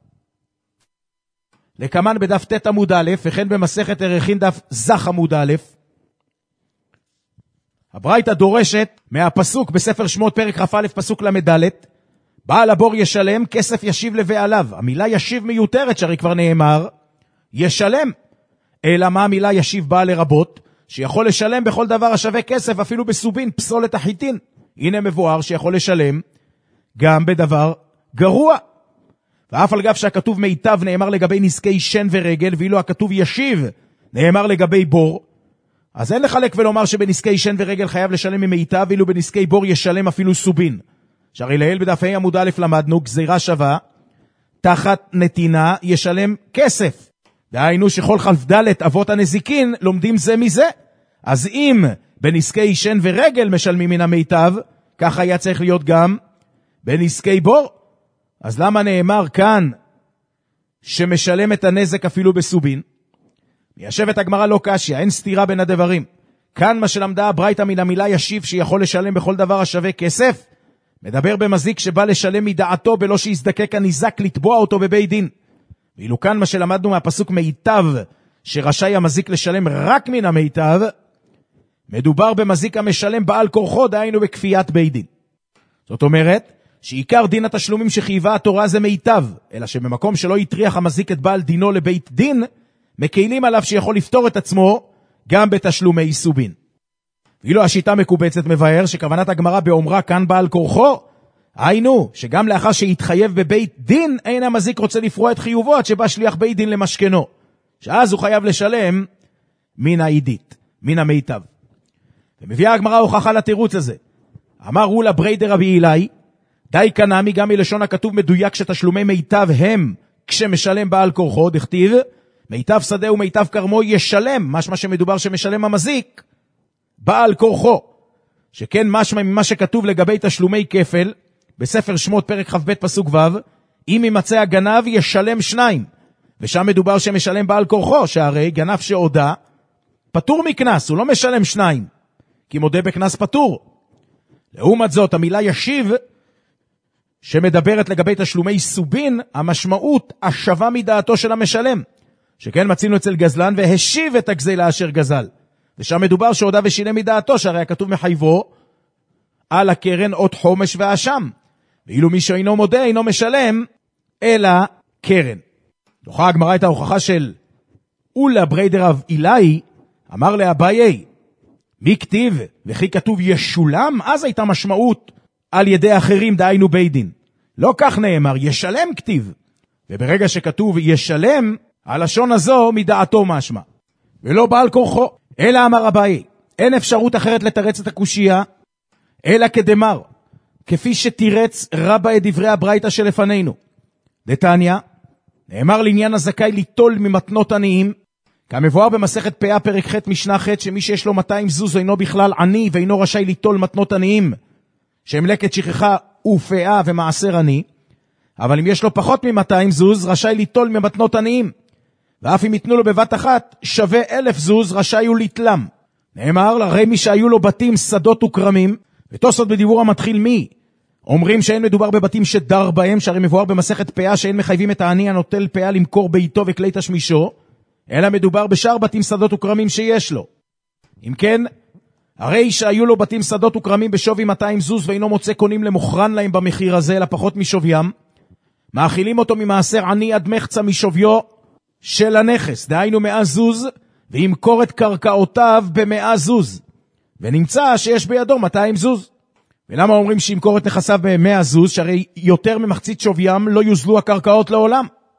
לקמן בדף ת' עמוד א', וכן במסכת ערכין דף זך עמוד א', הברייתא דורשת מהפסוק בספר שמות פרק כ"א פסוק למד, בעל הבור ישלם, כסף ישיב לבעליו. המילה ישיב מיותרת, שהרי כבר נאמר ישלם, אלא מה המילה ישיב באה לרבות? שיכול לשלם בכל דבר השווה כסף, אפילו בסובין, פסולת החיטין. הנה מבואר שיכול לשלם גם בדבר גרוע. ואף על גב שהכתוב מיטב נאמר לגבי נזקי שן ורגל, ואילו הכתוב ישיב נאמר לגבי בור, אז אין לחלק ולומר שבנזקי שן ורגל חייב לשלם ממיטב, ואילו בנזקי בור ישלם אפילו סובין. שהרי לעיל בדף ה' עמוד א' למדנו גזירה שווה, תחת נתינה ישלם כסף. דהיינו שכל כ"ד אבות הנזיקין לומדים זה מזה. אז אם בנזקי שן ורגל משלמים מן המיטב, ככה היה צריך להיות גם בנזקי בור. אז למה נאמר כאן שמשלם את הנזק אפילו בסובין? מיישבת הגמרא לא קשיא, אין סתירה בין הדברים. כאן מה שלמדה הברייתא מן המילה ישיב שיכול לשלם בכל דבר השווה כסף, מדבר במזיק שבא לשלם מדעתו בלא שיזדקק הניזק לתבוע אותו בבית דין. ואילו כאן מה שלמדנו מהפסוק מיטב שרשאי המזיק לשלם רק מן המיטב, מדובר במזיק המשלם בעל כורחו, דהיינו בכפיית בית דין. זאת אומרת שעיקר דין התשלומים שחייבה התורה זה מיטב, אלא שבמקום שלא יטריח המזיק את בעל דינו לבית דין, מקיילים עליו שיכול לפתור את עצמו גם בתשלומי סובין. ואילו השיטה מקובצת מבאר שכוונת הגמרא באומרה כאן בעל כורחו, היינו שגם לאחר שיתחייב בבית דין, אין המזיק רוצה לפרוע את חיובו עד שבא שליח בית דין למשכנו, שאז הוא חייב לשלם מן העידית, מן המיטב. ומביאה הגמרא הוכחה לתירוץ הזה. אמר אולה בריידר רבי אילאי, די קנמי גם מלשון הכתוב מדויק שתשלומי מיטב הם כשמשלם בעל כורחו, דכתיב מיטב שדה ומיטב כרמו ישלם, משמע שמדובר שמשלם המזיק בעל כורחו, שכן משמע ממה שכתוב לגבי תשלומי כפל בספר שמות פרק כ"ב פסוק ו', אם ימצא הגנב ישלם 2, ושם מדובר שמשלם בעל כורחו, שהרי גנב שהודה פטור מקנס, הוא לא משלם 2 כי מודה בקנס פטור. לעומת זאת המילה ישיב שמדברת לגבי תשלומי סובין, המשמעות השווה מדעתו של המשלם, שכן מצינו אצל גזלן והשיב את הגזלה אשר גזל, ושם מדובר שהודה ושילם מדעתו, שהרי הכתוב מחייבו על הקרן אות חומש והאשם, ואילו מי שאינו מודה אינו משלם אלא קרן. דוחה הגמרא את ההוכחה של אולה בריידר רב אילאי, אמר לאביי מי כתיב וכי כתוב ישולם, אז הייתה משמעות על ידי אחרים, דהיינו בית דין. לא כך נאמר, ישלם כתיב, וברגע שכתוב ישלם, הלשון הזו מדעתו משמע, ולא בעל כורחו. אלא אמר אביי, אין אפשרות אחרת לתרץ את הקושייה, אלא כדמר, כפי שתירץ רבה את דברי הברייתא שלפנינו. דתניא, נאמר לעניין הזכאי ליטול ממתנות עניים, כמבואר במסכת פאה פרק ח' משנה ח', שמי שיש לו 200 זוז אינו בכלל עני, ואינו רשאי ליטול מתנות עניים, שהם לקט שכחה ופאה ומעשר עני, אבל אם יש לו פחות מ-200 זוז, רשאי ליטול ממתנות עניים, ואף אם יתנו לו בבת אחת שווה 1,000 זוז, רשאי הוא ליטלם. נאמר, הרי מי שהיו לו בתים, שדות וקרמים, ותוספות בדיבור המתחיל מי, אומרים שאין מדובר בבתים שדר בהם, שהרי מבואר במסכת פאה שאין מחייבים את העני הנוטל פאה למכור ביתו וכלי תשמישו, אלא מדובר בשאר בתים, שדות וקרמים שיש לו. אם כן, הרי שהיו לו בתים, שדות וקרמים בשווי 200 זוז, ואינו מוצא קונים למוכרן להם במחיר הזה, אלא פחות משוויים, מאכילים אותו ממעשר עני עד מחצה משוויו של הנכס, דהיינו 100 זוז, וימכור את קרקעותיו ב100 זוז, ונמצא שיש בידו 200 זוז. ולמה אומרים שימכור את נכסיו ב100 זוז? שהרי יותר ממחצית שוויים לא יוזלו הקרקעות לעולם.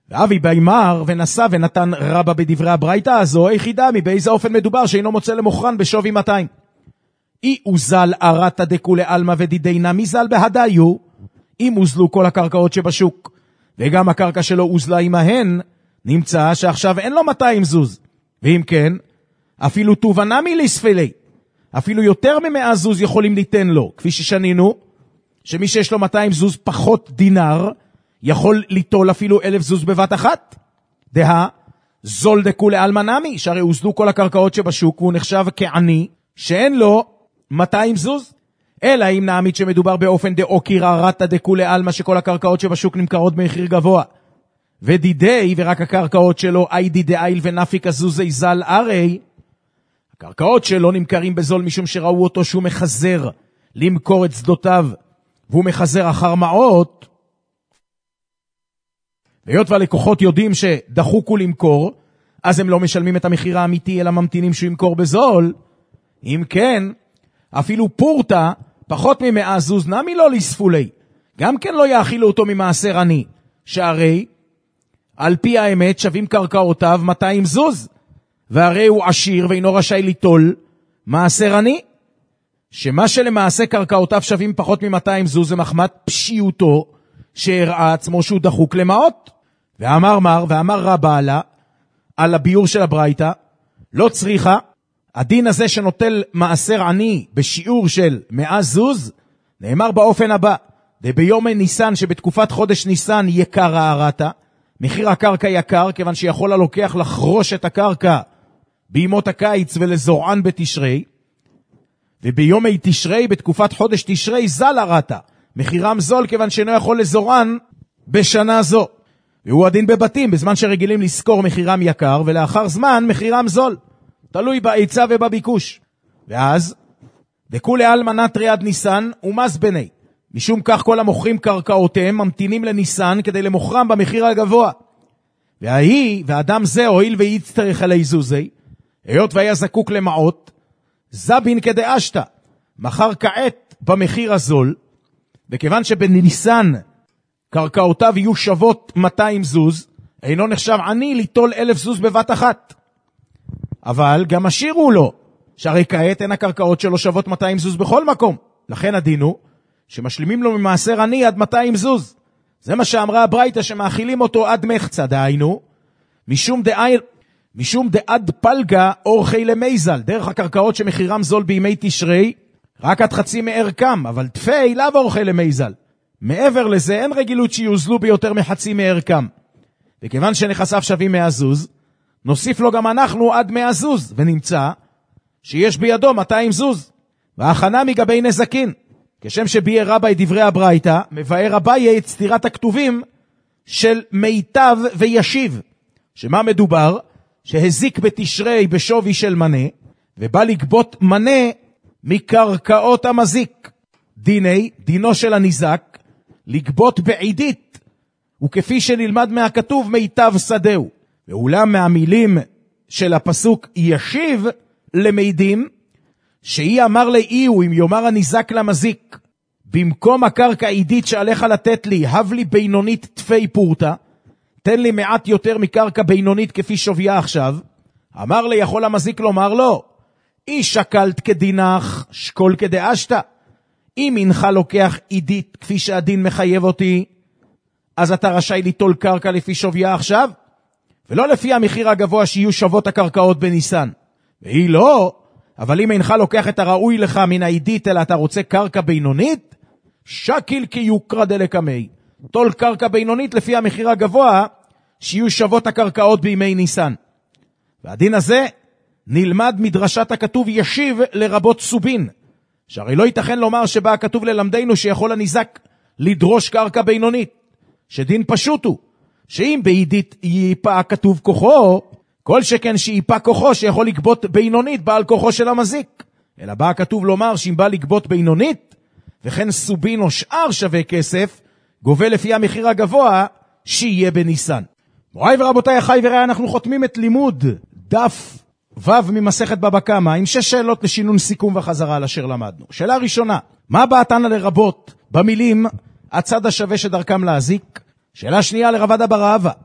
ואבי בימר ונסע ונתן רבה בדברי הברייתא הזו, היחידה באיזה אופן מדובר שאינו מוצא למוכרן בשווי 200. אי אוזל ארתא דכולי עלמא ודידיינה מזל בהדיו, אם הוזלו כל הקרקעות שבשוק, וגם הקרקע שלו הוזלה עמהן, נמצא שעכשיו אין לו 200 זוז. ואם כן, אפילו תובנה מלספלי, אפילו יותר מ100 זוז יכולים ליתן לו, כפי ששנינו, שמי שיש לו 200 זוז פחות דינר, יכול ליטול אפילו 1,000 זוז בבת אחת. זול דכולי עלמא נמי, שהרי הוזלו כל הקרקעות שבשוק, והוא נחשב כעני, שאין לו 200 זוז. אלא אם נעמיד שמדובר באופן דאוקיר ארתא דכולי עלמא, שכל הקרקעות שבשוק נמכרות במחיר גבוה, ודידי ורק הקרקעות שלו אי דידי איל ונפיק הזוזי זל הרי, הקרקעות שלו נמכרים בזול משום שראו אותו שהוא מחזר למכור את שדותיו, והוא מחזר אחר מעות, והיות והלקוחות יודעים שדחוקו למכור, אז הם לא משלמים את המחיר האמיתי, אלא ממתינים שהוא ימכור בזול. אם כן, אפילו פורטה, פחות מ100 זוז, נמי לא לספולי, גם כן לא יאכילו אותו ממעשר עני, שהרי על פי האמת שווים קרקעותיו 200 זוז, והרי הוא עשיר ואינו רשאי ליטול מעשר עני, שמה שלמעשה קרקעותיו שווים פחות מ200 זוז, זה מחמת פשיעותו, שהראה עצמו שהוא דחוק למעות. ואמר רבה על הביור של הברייתא, לא צריכה, הדין הזה שנוטל מעשר עני בשיעור של 100 זוז, נאמר באופן הבא, ביום ניסן, שבתקופת חודש ניסן יקר הארתא, מחיר הקרקע יקר, כיוון שיכול הלוקח לחרוש את הקרקע בימות הקיץ ולזורען בתשרי, וביום תשרי, בתקופת חודש תשרי, זל ארתא, מחירם זול, כיוון שאינו יכול לזורען בשנה זו. והוא הדין בבתים, בזמן שרגילים לזכור מחירם יקר, ולאחר זמן מחירם זול, תלוי בהיצע ובביקוש. ואז, דכולי עלמא נטרי עד ניסן ומס בני, משום כך כל המוכרים קרקעותיהם ממתינים לניסן כדי למוכרם במחיר הגבוה. ואדם זה הועיל ויצטרך עלי זוזי, היות והיה זקוק למעות, זבין כדאשתא, מחר כעת במחיר הזול, וכיוון שבניסן קרקעותיו יהיו שוות 200 זוז, אינו נחשב עני ליטול 1,000 זוז בבת אחת. אבל גם עשיר הוא לו, שהרי כעת אין הקרקעות שלו שוות 200 זוז בכל מקום. לכן הדין הוא שמשלימים לו ממעשר עני עד 200 זוז. זה מה שאמרה הברייתא, שמאכילים אותו עד מחצה, דהיינו, משום דעד פלגה אורחי למייזל, דרך הקרקעות שמחירם זול בימי תשרי, רק עד חצי מערכם, אבל תפי לאו אורחי למייזל. מעבר לזה אין רגילות שיוזלו ביותר מחצי מערכם. וכיוון שנכסיו שווים 100 זוז, נוסיף לו גם אנחנו עד 100 זוז, ונמצא שיש בידו 200 זוז. וההכנה מגבי נזקין, כשם שביאר רבה את דברי הברייתא, מבאר רבה את סתירת הכתובים של מיטב וישיב. שמה מדובר? שהזיק בתשרי בשווי של מנה, ובא לגבות מנה מקרקעות המזיק. דינו של הניזק, לגבות בעידית, וכפי שנלמד מהכתוב מיטב שדהו. ואולם מהמילים של הפסוק ישיב למדים, שהיא אמר לאיהו, אם יאמר הניזק למזיק, במקום הקרקע עידית שעליך לתת לי, הב לי בינונית תפי פורטה, תן לי מעט יותר מקרקע בינונית כפי שוויה עכשיו. אמר לי, יכול המזיק לומר לו, אי שקלת כדינך, שקול כדאשתא. אם אינך לוקח עידית כפי שהדין מחייב אותי, אז אתה רשאי ליטול קרקע לפי שוויה עכשיו, ולא לפי המחיר הגבוה שיהיו שוות הקרקעות בניסן. והיא לא, אבל אם אינך לוקח את הראוי לך מן העידית, אלא אתה רוצה קרקע בינונית, שקיל כיוקרא דלקמי. תול קרקע בינונית לפי המחיר הגבוה, שיהיו שוות הקרקעות בימי ניסן. והדין הזה נלמד מדרשת הכתוב ישיב לרבות סובין, שהרי לא ייתכן לומר שבא הכתוב ללמדנו שיכול הניזק לדרוש קרקע בינונית, שדין פשוט הוא, שאם בעידית ייפה הכתוב כוחו, כל שכן שייפה כוחו שיכול לגבות בינונית בעל כוחו של המזיק. אלא בא הכתוב לומר שאם בא לגבות בינונית, וכן סובין או שאר שווה כסף, גובה לפי המחיר הגבוה שיהיה בניסן. מוריי ורבותיי, אחי ורעי, אנחנו חותמים את לימוד דף ו' ממסכת בבא קמא עם 6 שאלות לשינון סיכום וחזרה על אשר למדנו. שאלה ראשונה, מה באתנה לרבות במילים הצד השווה שדרכם להזיק? שאלה שנייה לרבדה ברעבה,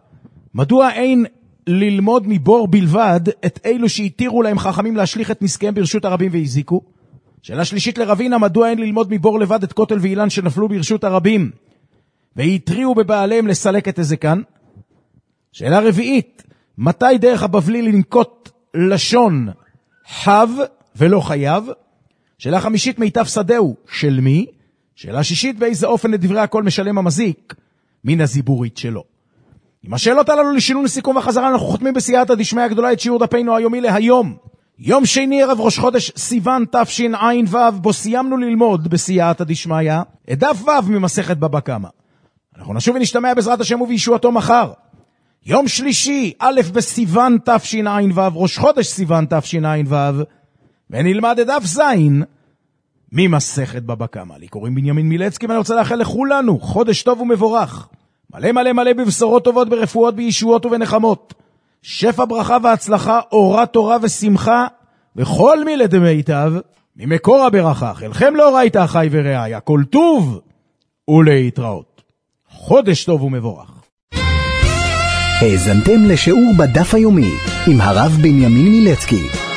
מדוע אין ללמוד מבור בלבד את אלו שהתירו להם חכמים להשליך את נזקיהם ברשות הרבים והזיקו? שאלה שלישית לרבינה, מדוע אין ללמוד מבור לבד את כותל ואילן שנפלו ברשות הרבים והתריעו בבעליהם לסלק את הזקן? שאלה רביעית, מתי דרך הבבלי לנקוט לשון חב ולא חייב? שאלה חמישית, מיטב שדהו של מי? שאלה שישית, באיזה אופן לדברי הכל משלם המזיק מן הזיבורית שלו. עם השאלות הללו לשינון לסיכום וחזרה, אנחנו חותמים בסייעתא דשמיא הגדולה את שיעור דפנו היומי להיום, יום שני ערב ראש חודש סיוון תשע"ו, בו סיימנו ללמוד בסייעתא דשמיא את דף ו' ממסכת בבא קמא. אנחנו נשוב ונשתמע בעזרת השם ובישועתו מחר, יום שלישי א' בסיוון תשע"ו, ראש חודש סיוון תשע"ו, ונלמד את דף ז' ממסכת בבא קמא. לי קוראים בנימין מילצקי, ואני רוצה לאחל לכולנו חודש טוב ומבורך, מלא מלא מלא בבשורות טובות, ברפואות, בישועות ובנחמות, שפע ברכה והצלחה, אורה תורה ושמחה, וכל מילי דמיטב ממקור הברכה. חלכם לא ראית אחי ורעי, הכל טוב ולהתראות. חודש טוב ומבורך. האזנתם לשיעור בדף היומי עם הרב בנימין מילצקי.